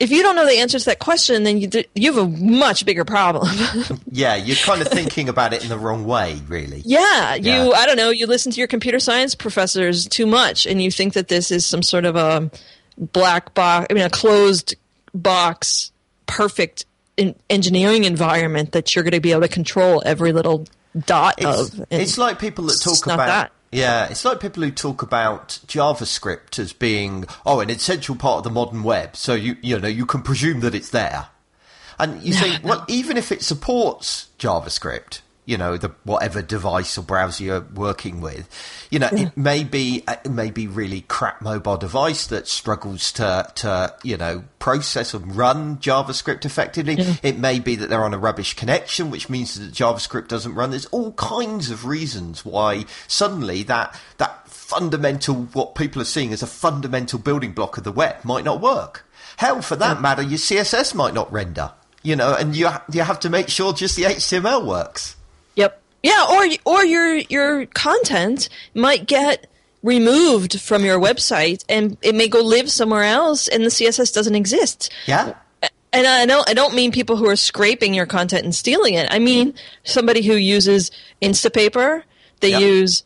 if you don't know the answer to that question, then you have a much bigger problem. Yeah, you're kind of thinking about it in the wrong way, really. Yeah, I don't know, you listen to your computer science professors too much, and you think that this is some sort of a black box, a closed box, perfect engineering environment that you're going to be able to control every little dot of. It's like people that talk about that. Yeah, it's like people who talk about JavaScript as being an essential part of the modern web. So you can presume that it's there, and you think, well, even if it supports JavaScript, the whatever device or browser you're working with, it may be really crap mobile device that struggles to process and run JavaScript effectively. It may be that they're on a rubbish connection, which means that JavaScript doesn't run. There's all kinds of reasons why suddenly that fundamental, what people are seeing as a fundamental building block of the web, might not work. Hell, for that matter, your CSS might not render. And you have to make sure just the HTML works. Yep. Yeah, or your content might get removed from your website and it may go live somewhere else and the CSS doesn't exist. Yeah. And I don't mean people who are scraping your content and stealing it. I mean somebody who uses Instapaper. They use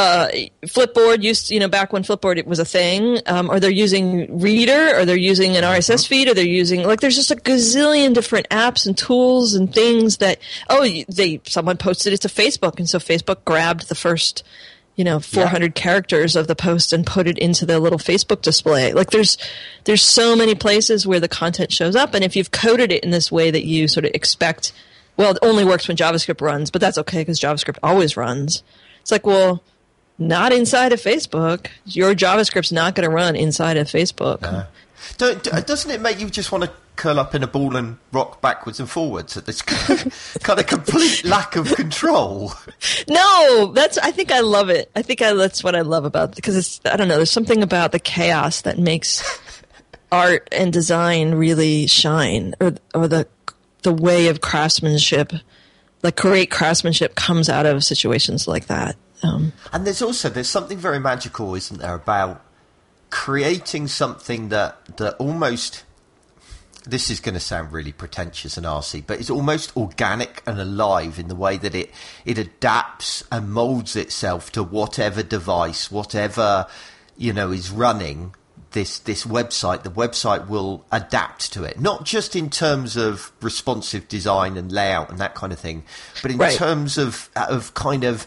Flipboard back when Flipboard was a thing, or they're using Reader, or they're using an RSS feed, or they're using there's just a gazillion different apps and tools and things that someone posted it to Facebook, and so Facebook grabbed the first 400 characters of the post and put it into their little Facebook display. There's so many places where the content shows up, and if you've coded it in this way that you sort of expect, well, it only works when JavaScript runs, but that's okay because JavaScript always runs. It's like, well, not inside of Facebook. Your JavaScript's not going to run inside of Facebook. Doesn't it make you just want to curl up in a ball and rock backwards and forwards at this kind of complete lack of control? No, I think I love it. I think that's what I love about it, because I don't know, there's something about the chaos that makes art and design really shine, or the way of craftsmanship. Like great craftsmanship comes out of situations like that. And there's something very magical, isn't there, about creating something that almost, this is going to sound really pretentious and arsey, but it's almost organic and alive in the way that it adapts and molds itself to whatever device, whatever is running this website. The website will adapt to it, not just in terms of responsive design and layout and that kind of thing, but in terms of kind of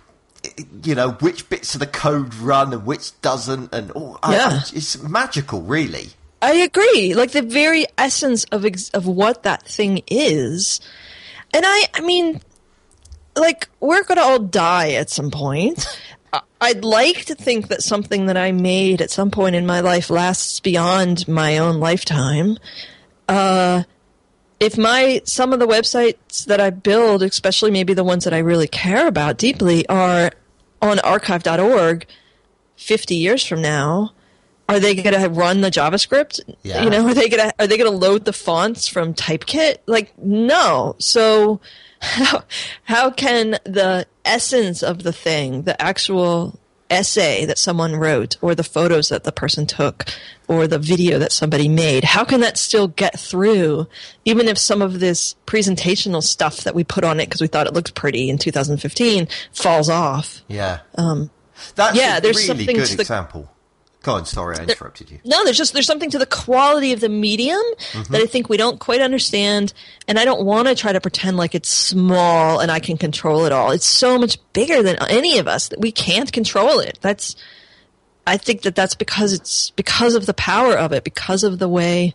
which bits of the code run and which doesn't, and it's magical, really. I agree. Like the very essence of what that thing is, and I mean, like we're gonna all die at some point. I'd like to think that something that I made at some point in my life lasts beyond my own lifetime. If some of the websites that I build, especially maybe the ones that I really care about deeply, are on archive.org 50 years from now, are they going to run the JavaScript? Yeah. Are they going to load the fonts from Typekit? Like, no. So how can the essence of the thing, the actual essay that someone wrote, or the photos that the person took, or the video that somebody made, how can that still get through, even if some of this presentational stuff that we put on it because we thought it looked pretty in 2015 falls off? Yeah. That's a there's really good example. Go on, sorry, I interrupted you. No, there's something to the quality of the medium that I think we don't quite understand, and I don't want to try to pretend like it's small and I can control it all. It's so much bigger than any of us that we can't control it. I think that's because of the power of it, because of the way,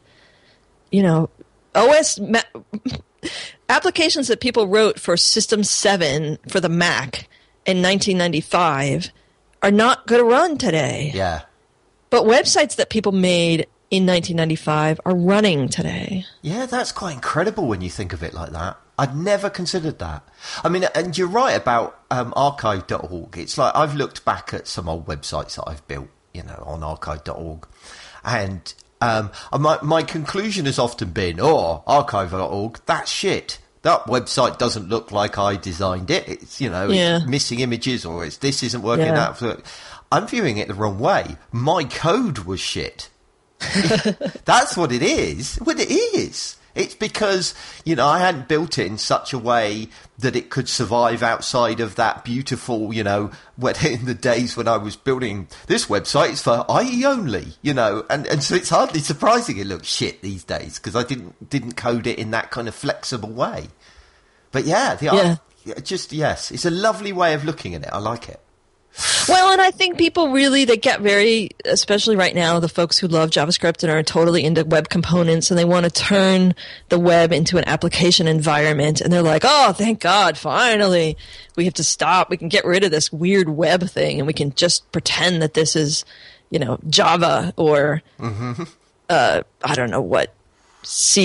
applications that people wrote for System 7 for the Mac in 1995 are not going to run today. Yeah. But websites that people made in 1995 are running today. Yeah, that's quite incredible when you think of it like that. I'd never considered that. I mean, and you're right about archive.org. It's like I've looked back at some old websites that I've built, on archive.org. And my conclusion has often been, archive.org, that's shit. That website doesn't look like I designed it. It's, it's missing images, or this isn't working out. I'm viewing it the wrong way. My code was shit. That's what it is. Well, it is. It's because, I hadn't built it in such a way that it could survive outside of that beautiful, when in the days when I was building this website, it's for IE only, and so it's hardly surprising it looks shit these days because I didn't code it in that kind of flexible way. But yes, it's a lovely way of looking at it. I like it. Well, and I think people really, they get very, especially right now, the folks who love JavaScript and are totally into web components, and they want to turn the web into an application environment, and they're like, oh, thank God, finally, we have to stop. We can get rid of this weird web thing, and we can just pretend that this is, Java or, I don't know what, C++.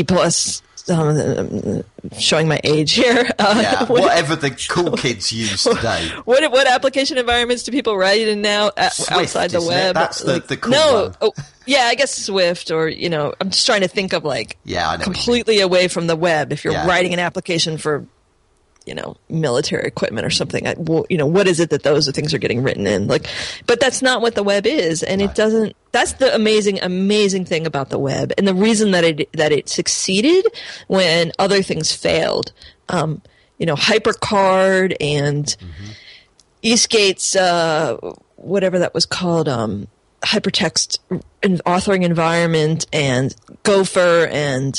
Showing my age here. Whatever the cool kids use today. What application environments do people write in now Swift, outside the web? That's the cool one. I guess Swift, or I'm just trying to think of completely away from the web. If you're writing an application for military equipment or something, what is it that those things are getting written in? But that's not what the web is, and it doesn't. That's the amazing thing about the web, and the reason that it succeeded when other things failed. HyperCard and Eastgate's whatever that was called, hypertext authoring environment, and Gopher, and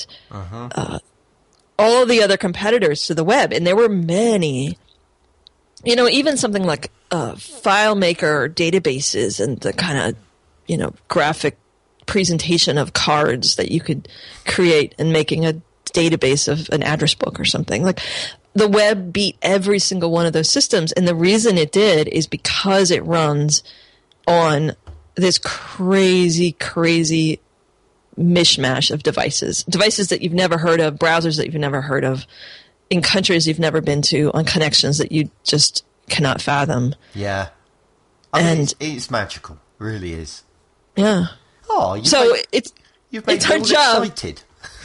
all of the other competitors to the web, and there were many. Even something like FileMaker databases and the kind of graphic presentation of cards that you could create and making a database of an address book or something. The web beat every single one of those systems, and the reason it did is because it runs on this crazy mishmash of devices that you've never heard of, browsers that you've never heard of, in countries you've never been to, on connections that you just cannot fathom. Yeah. I mean, it's magical. It really is. Yeah. Oh, it's our job. Excited.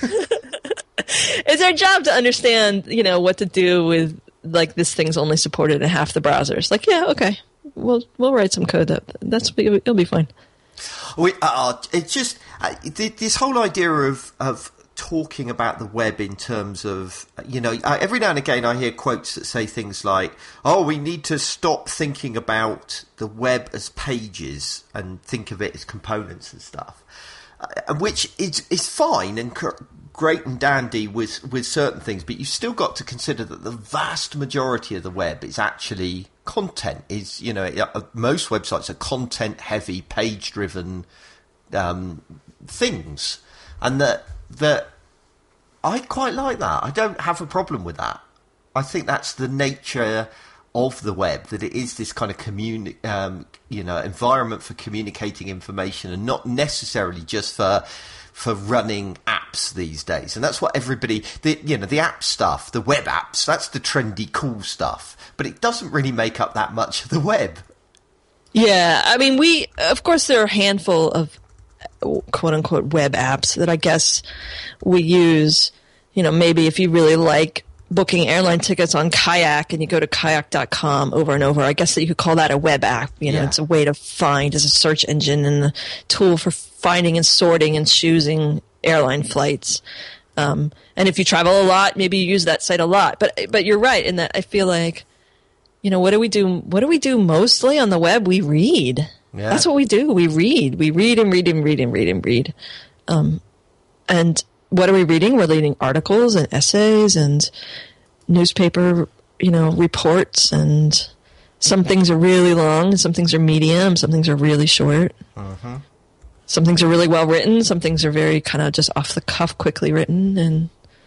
It's our job to understand, what to do with, this thing's only supported in half the browsers. Okay, we'll write some code it'll be fine. It's just this whole idea of talking about the web in terms of, every now and again I hear quotes that say things like, oh, we need to stop thinking about the web as pages and think of it as components and stuff, which is fine and great and dandy with certain things, but you've still got to consider that the vast majority of the web is actually content. Most websites are content heavy, page driven things, and that I quite like that. I don't have a problem with that. I think that's the nature of the web, that it is this kind of environment for communicating information, and not necessarily just for running apps these days. And that's what everybody, the app stuff, the web apps, that's the trendy cool stuff, but it doesn't really make up that much of the web. Yeah, I mean, of course there are a handful of quote-unquote web apps that I guess we use, maybe if you really like booking airline tickets on Kayak and you go to kayak.com over and over, I guess that you could call that a web app. It's a way to find, as a search engine and a tool for finding and sorting and choosing airline flights. And if you travel a lot, maybe you use that site a lot. But you're right in that I feel like, what do we do? What do we do mostly on the web? We read. Yeah. That's what we do. We read. We read and read and read and read and read. And what are we reading? We're reading articles and essays and newspaper, reports. And some things are really long, some things are medium, some things are really short. Uh-huh. Some things are really well written. Some things are very kind of just off the cuff, quickly written. And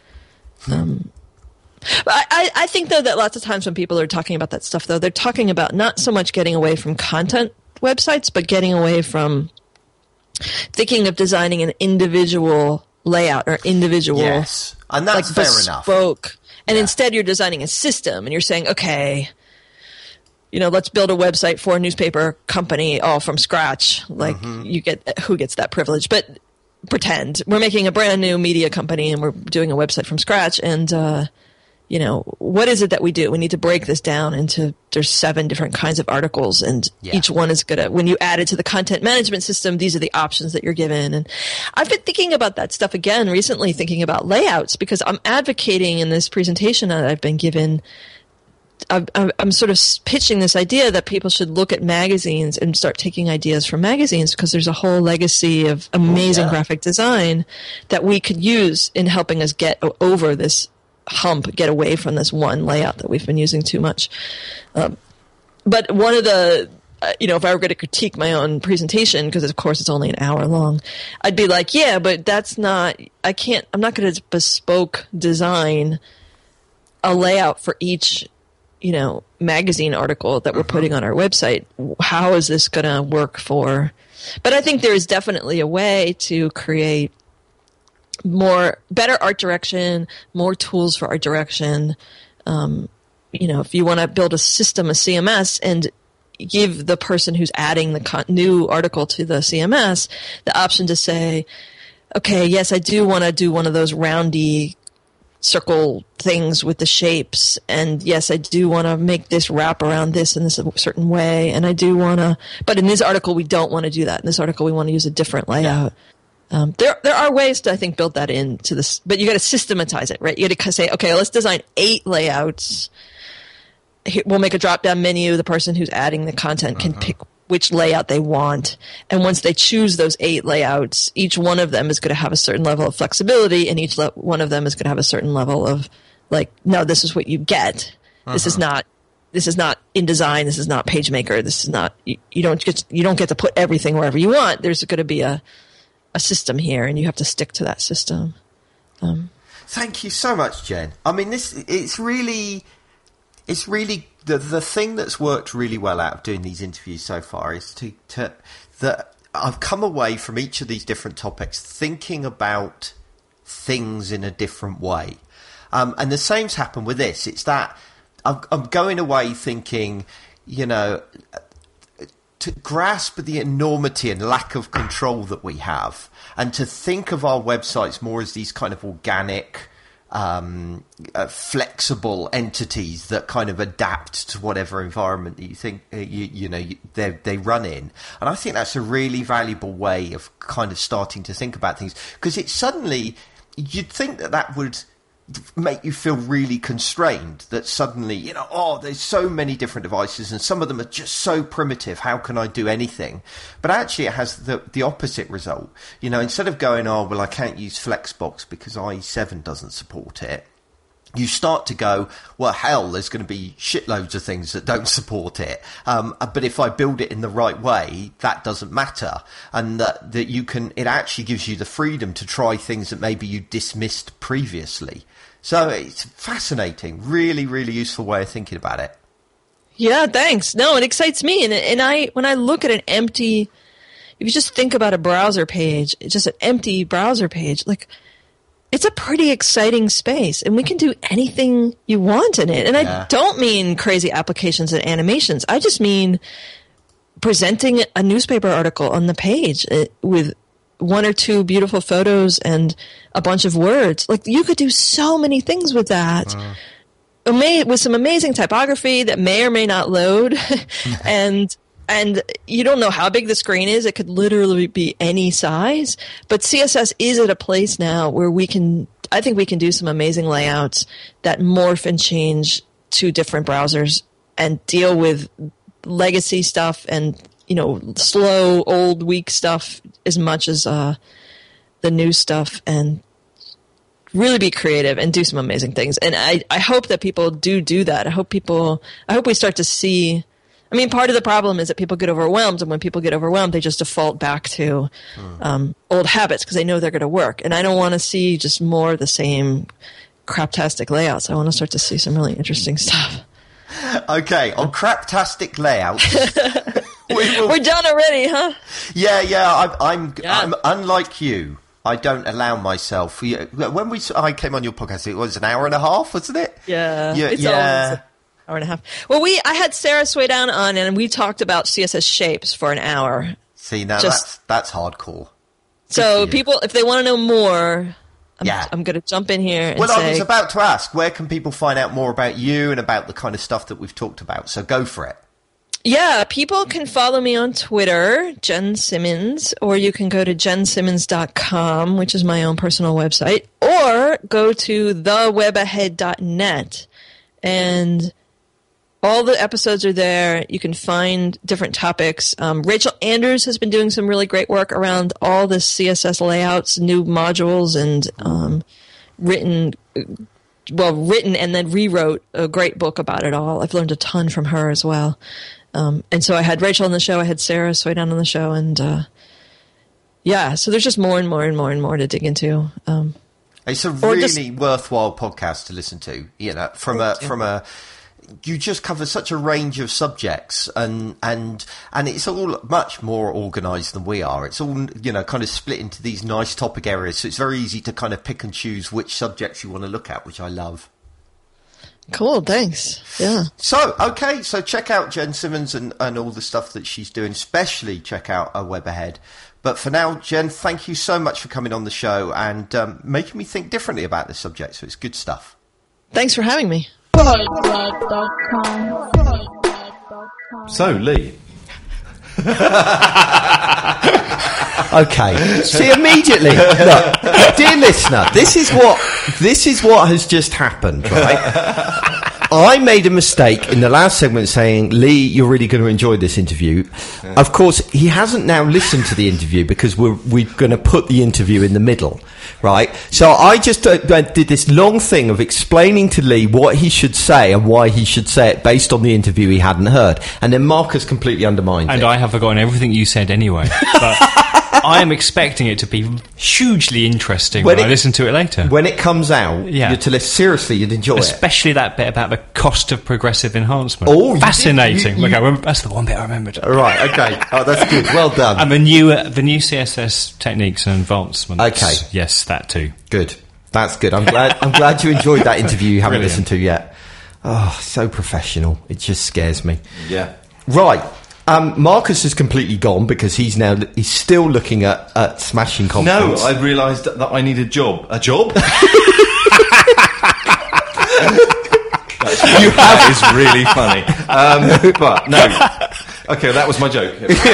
I think, though, that lots of times when people are talking about that stuff, though, they're talking about not so much getting away from content websites, but getting away from thinking of designing an individual layout or individual, yes, and that's fair bespoke. Enough. And instead, you're designing a system, and you're saying, okay, let's build a website for a newspaper company all from scratch. You get, who gets that privilege? But pretend we're making a brand new media company and we're doing a website from scratch, and what is it that we do? We need to break this down into, there's 7 different kinds of articles, and each one is when you add it to the content management system, these are the options that you're given. And I've been thinking about that stuff again recently, thinking about layouts, because I'm advocating in this presentation that I've been given, I'm sort of pitching this idea that people should look at magazines and start taking ideas from magazines, because there's a whole legacy of amazing graphic design that we could use in helping us get over this hump, get away from this one layout that we've been using too much. But one of the, if I were going to critique my own presentation, because of course it's only an hour long, I'd be like, yeah, but I'm not going to bespoke design a layout for each, magazine article that we're putting on our website. How is this going to work for? But I think there is definitely a way to create better art direction, more tools for art direction. If you want to build a system, a CMS, and give the person who's adding the new article to the CMS the option to say, okay, yes, I do want to do one of those roundy circle things with the shapes, and yes, I do want to make this wrap around this in this certain way, and I do want to, but in this article we don't want to do that. In this article we want to use a different layout. There are ways to, I think, build that into this, but you got to systematize it, right? You got to say, okay, let's design 8 layouts. We'll make a drop-down menu. The person who's adding the content can pick which layout they want. And once they choose those 8 layouts, each one of them is going to have a certain level of flexibility, and each one of them is going to have a certain level of, like, no, this is what you get. This is not InDesign. This is not PageMaker. This is not, you don't get to put everything wherever you want. There's going to be a system here, and you have to stick to that system. Thank you so much, Jen. I mean, it's really the thing that's worked really well out of doing these interviews so far is that I've come away from each of these different topics thinking about things in a different way. And the same's happened with this. It's that I'm going away thinking, to grasp the enormity and lack of control that we have, and to think of our websites more as these kind of organic, flexible entities that kind of adapt to whatever environment that you think they run in. And I think that's a really valuable way of kind of starting to think about things, because it's suddenly, you'd think that would make you feel really constrained, that suddenly, there's so many different devices and some of them are just so primitive, how can I do anything? But actually it has the opposite result. Instead of going, I can't use Flexbox because i7 doesn't support it, you start to go, well, hell, there's going to be shitloads of things that don't support it. But if I build it in the right way, that doesn't matter. And that you can, it actually gives you the freedom to try things that maybe you dismissed previously. So it's fascinating, really, really useful way of thinking about it. Yeah, thanks. No, it excites me. And when I look at an empty, if you just think about a browser page, it's just an empty browser page, like, it's a pretty exciting space, and we can do anything you want in it. And I don't mean crazy applications and animations. I just mean presenting a newspaper article on the page with 1 or 2 beautiful photos and a bunch of words. Like, you could do so many things with that. With some amazing typography that may or may not load. And you don't know how big the screen is. It could literally be any size. But CSS is at a place now where I think we can do some amazing layouts that morph and change to different browsers and deal with legacy stuff and, slow, old, weak stuff as much as the new stuff, and really be creative and do some amazing things. And I hope that people do that. I hope we start to see. I mean, part of the problem is that people get overwhelmed, and when people get overwhelmed, they just default back to old habits because they know they're going to work. And I don't want to see just more of the same craptastic layouts. I want to start to see some really interesting stuff. Okay, on craptastic layouts. We're done already, huh? Yeah. I'm unlike you. I don't allow myself. When I came on your podcast, it was an hour and a half, wasn't it? Yeah. Always hour and a half. Well, I had Sarah Swaydown on, and we talked about CSS shapes for an hour. See, now that's hardcore. So people, if they want to know more, I'm going to jump in here and say... Well, I was about to ask, where can people find out more about you and about the kind of stuff that we've talked about? So go for it. Yeah, people can follow me on Twitter, Jen Simmons, or you can go to jensimmons.com, which is my own personal website, or go to thewebahead.net, and all the episodes are there. You can find different topics. Rachel Anders has been doing some really great work around all the CSS layouts, new modules, and written and then rewrote a great book about it all. I've learned a ton from her as well. And so I had Rachel on the show, I had Sarah Swaydown on the show, and so there's just more and more and more and more to dig into. It's a really worthwhile podcast to listen to. You know, you just cover such a range of subjects, and it's all much more organised than we are. It's all, you know, kind of split into these nice topic areas, so it's very easy to kind of pick and choose which subjects you want to look at, which I love. Cool, thanks. Yeah. So check out Jen Simmons and all the stuff that she's doing, especially check out her Web Ahead. But for now, Jen, thank you so much for coming on the show and making me think differently about this subject, so it's good stuff. Thanks for having me. So, Lee. Okay. See, immediately, look, dear listener, this is what has just happened, right? I made a mistake in the last segment saying, Lee, you're really going to enjoy this interview. Yeah. Of course, he hasn't now listened to the interview because we're going to put the interview in the middle, right? So I just did this long thing of explaining to Lee what he should say and why he should say it based on the interview he hadn't heard. And then Marcus completely undermined it. And I have forgotten everything you said anyway. But I am expecting it to be hugely interesting when I listen to it later. When it comes out, seriously, you'd enjoy Especially that bit about the cost of progressive enhancement. Oh, fascinating. That's the one bit I remembered. Right, okay. Oh, that's good. Well done. And the new CSS techniques and advancements. Okay. Yes, that too. Good. That's good. I'm glad you enjoyed that interview you haven't listened to yet. Oh, so professional. It just scares me. Yeah. Right. Marcus is completely gone because he's still looking at Smashing Conference. No, I realised that I need a job. A job? That is really funny. But no. Okay, that was my joke.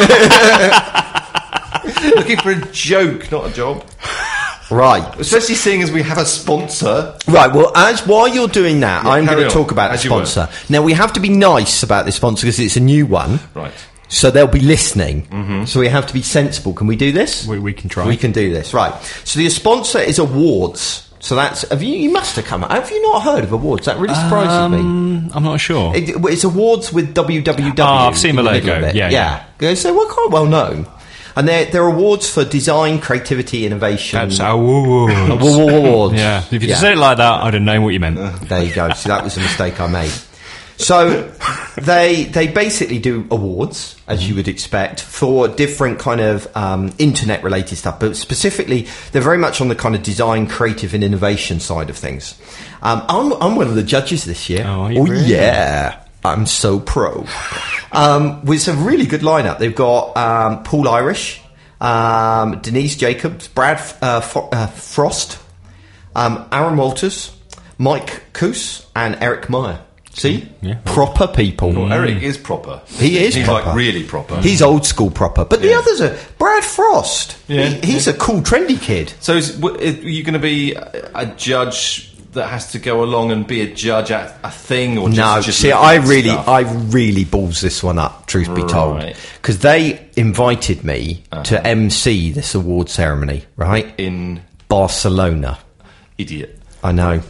Looking for a joke, not a job. Right. Especially seeing as we have a sponsor. Right, well, while you're doing that, I'm going to talk about the sponsor. Now, we have to be nice about this sponsor because it's a new one. Right. So they'll be listening. Mm-hmm. So we have to be sensible. Can we do this? We can try. We can do this, right. So the sponsor is Awards. So that's... You must have come... Have you not heard of Awards? That really surprises me. I'm not sure. It's Awards with www. Oh, I've seen the logo. Yeah. So we're quite well known. And they're awards for design, creativity, innovation. That's awards. Yeah. If you said it like that, I'd have known what you meant. There you go. So that was a mistake I made. So they basically do awards, as you would expect, for different kind of internet-related stuff. But specifically, they're very much on the kind of design, creative, and innovation side of things. I'm one of the judges this year. Oh, are you really? Yeah. I'm so pro. With some really good lineup. They've got Paul Irish, Denise Jacobs, Brad Frost, Aaron Walters, Mike Coos, and Eric Meyer. See? Yeah. Proper people. Well, Eric is proper. He is He's proper. Like really proper. He's old school proper. But the others are... Brad Frost. Yeah. He's a cool, trendy kid. So are you going to be a judge that has to go along and be a judge at a thing, or just see, I really balls this one up, truth be told, because they invited me to MC this award ceremony, right, in Barcelona. Idiot. I know.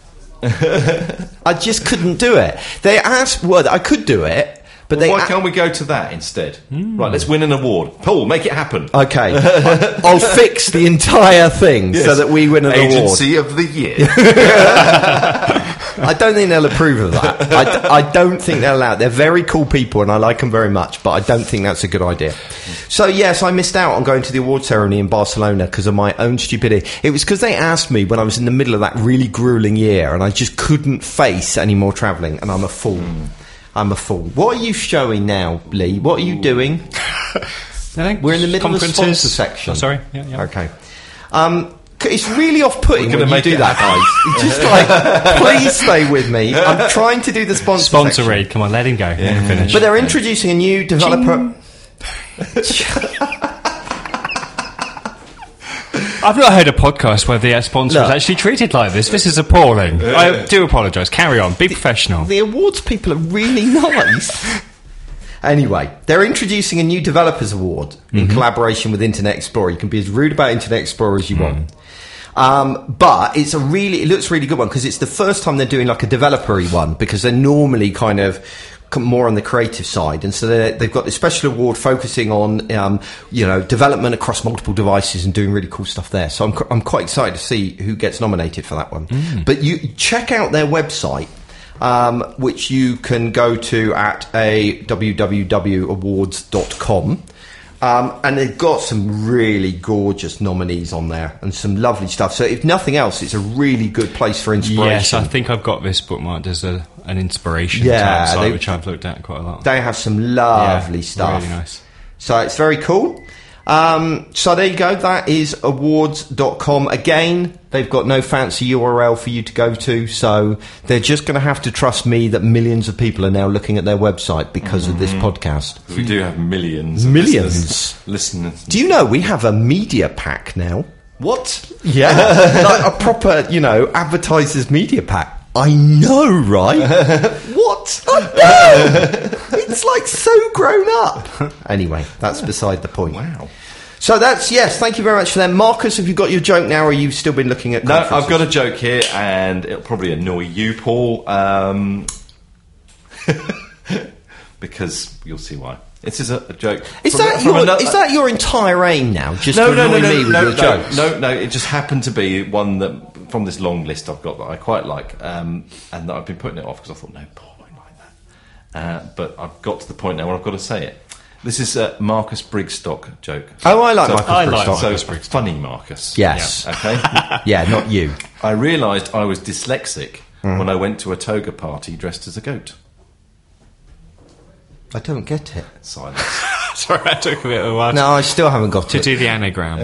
I just couldn't do it. They asked, I could do it. But why can't we go to that instead? Right, let's win an award. Paul, make it happen. Okay. I'll fix the entire thing so that we win an award. Agency of the Year. I don't think they'll approve of that. I don't think they'll allow it. They're very cool people and I like them very much, but I don't think that's a good idea. So, yes, I missed out on going to the award ceremony in Barcelona because of my own stupidity. It was because they asked me when I was in the middle of that really gruelling year and I just couldn't face any more travelling, and I'm a fool. I'm a fool. What are you showing now, Lee? What are you doing? We're in the middle of the sponsor section. Oh, sorry. Yeah. Okay. it's really off-putting when you do that, guys. It's just like, please stay with me. I'm trying to do the sponsor read. Come on, let him go. Finish. But they're introducing a new developer. I've not heard a podcast where the sponsor is actually treated like this. This is appalling. I do apologise. Carry on. Be professional. The awards people are really nice. Anyway, they're introducing a new Developers Award in collaboration with Internet Explorer. You can be as rude about Internet Explorer as you want. But it looks really good one because it's the first time they're doing like a developer-y one, because they're normally kind of more on the creative side, and so they've got this special award focusing on development across multiple devices and doing really cool stuff there. So I'm quite excited to see who gets nominated for that one. But you check out their website, which you can go to at www.awards.com. And they've got some really gorgeous nominees on there and some lovely stuff. So if nothing else, it's a really good place for inspiration. Yes, I think I've got this bookmarked as an inspiration type site, which I've looked at quite a lot. They have some lovely stuff. Really nice. So it's very cool. So there you go. That is awards.com. Again, they've got no fancy URL for you to go to, so they're just going to have to trust me that millions of people are now looking at their website because of this podcast. We do have millions. Listeners. Do you know we have a media pack now? What? Yeah. Like a proper, advertiser's media pack. I know, right? What? I know! It's like so grown up. Anyway, that's beside the point. Wow. So thank you very much for that. Marcus, have you got your joke now, or have you still been looking at conferences? No, I've got a joke here, and it'll probably annoy you, Paul, because you'll see why. This is a joke. Is that your entire aim now? Just to annoy me with your jokes? No, it just happened to be one that from this long list I've got that I quite like, and that I've been putting it off because I thought, no, Paul won't like that. But I've got to the point now where I've got to say it. This is a Marcus Brigstock joke. Oh, I like Marcus Brigstock. So funny, Marcus. Yes. Yeah, okay. Yeah, not you. I realised I was dyslexic when I went to a toga party dressed as a goat. I don't get it. Silence. Sorry, I took a bit of a while. No, I still haven't got to do the anagram.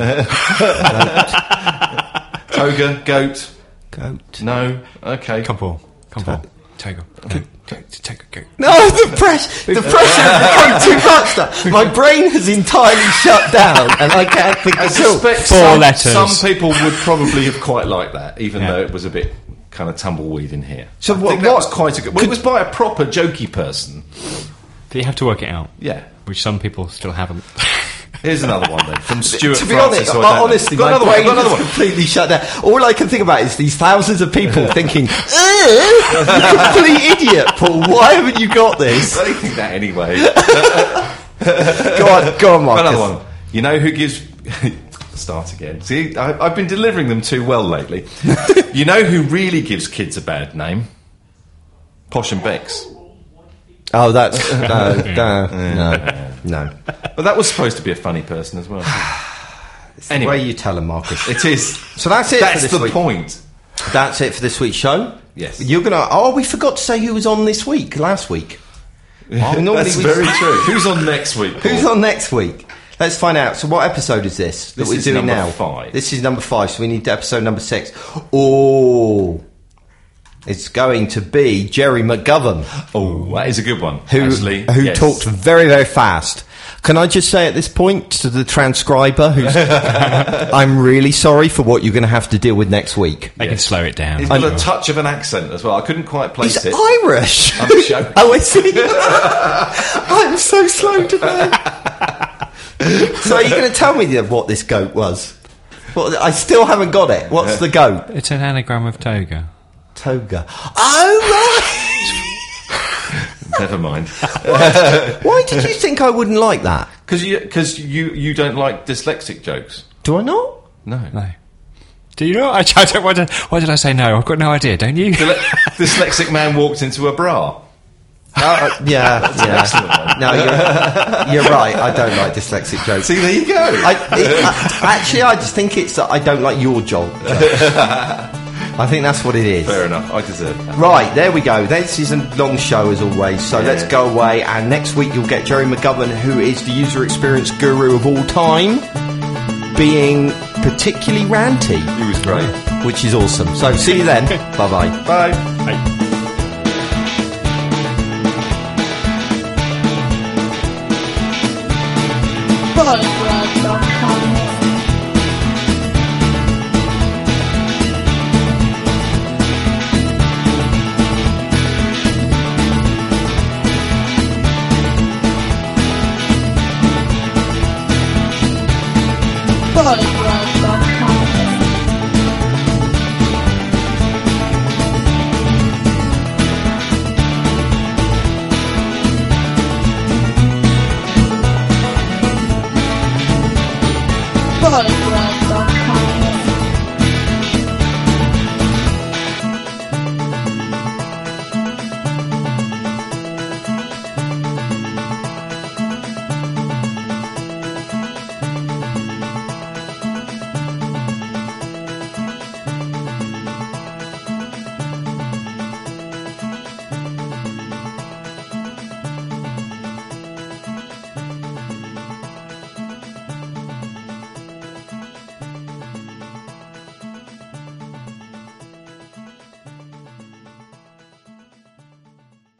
Toga, goat. Goat. No. Okay. Come on. Toga. Goat. No, the pressure has become too much now. My brain has entirely shut down and I can't think at all. 4 letters. Some people would probably have quite liked that, even though it was a bit kind of tumbleweed in here. So I think that was quite a good... Well, it was by a proper jokey person. You have to work it out. Yeah. Which some people still haven't. Here's another one then from Stuart To be Francis, honestly, my brain is completely shut down. All I can think about is these thousands of people thinking, "You complete idiot, Paul! Why haven't you got this?" I don't think that anyway. Go on, Marcus. Another one. You know who gives? Start again. See, I've been delivering them too well lately. You know who really gives kids a bad name? Posh and Becks. Oh, that's no. But that was supposed to be a funny person as well. Anyway, the way you tell them, Marcus. It is. So that's it. That's for this the week. point. That's it for this week's show. Yes. You're gonna. Oh, we forgot to say who was on this week. Last week. That's very true. Who's on next week? Paul? Who's on next week? Let's find out. So, what episode is this that we're doing now? 5. This is number 5. So we need episode number 6. Oh. It's going to be Jerry McGovern. Oh, that is a good one. Who talked very, very fast. Can I just say at this point to the transcriber, I'm really sorry for what you're going to have to deal with next week. They can slow it down. He's got a touch of an accent as well. I couldn't quite place it. He's Irish. I'm joking. Oh, I see. I'm so slow today. So are you going to tell me what this goat was? Well, I still haven't got it. What's the goat? It's an anagram of toga. Toga. Oh, right. Never mind. Why did you think I wouldn't like that? Because you don't like dyslexic jokes. Do I not? No. Do you not? I don't. Why did I say no? I've got no idea. Don't you? Dyslexic man walked into a bra. Yeah. No, you're right. I don't like dyslexic jokes. See, there you go. Actually, I just think it's that I don't like your joke. I think that's what it is. Fair enough. I deserve that. Right, there we go. This is a long show as always, so let's go away. And next week you'll get Jerry McGovern, who is the user experience guru of all time, being particularly ranty. He was great. Which is awesome. So, see you then. Bye-bye. Bye. Bye. Polyglot.com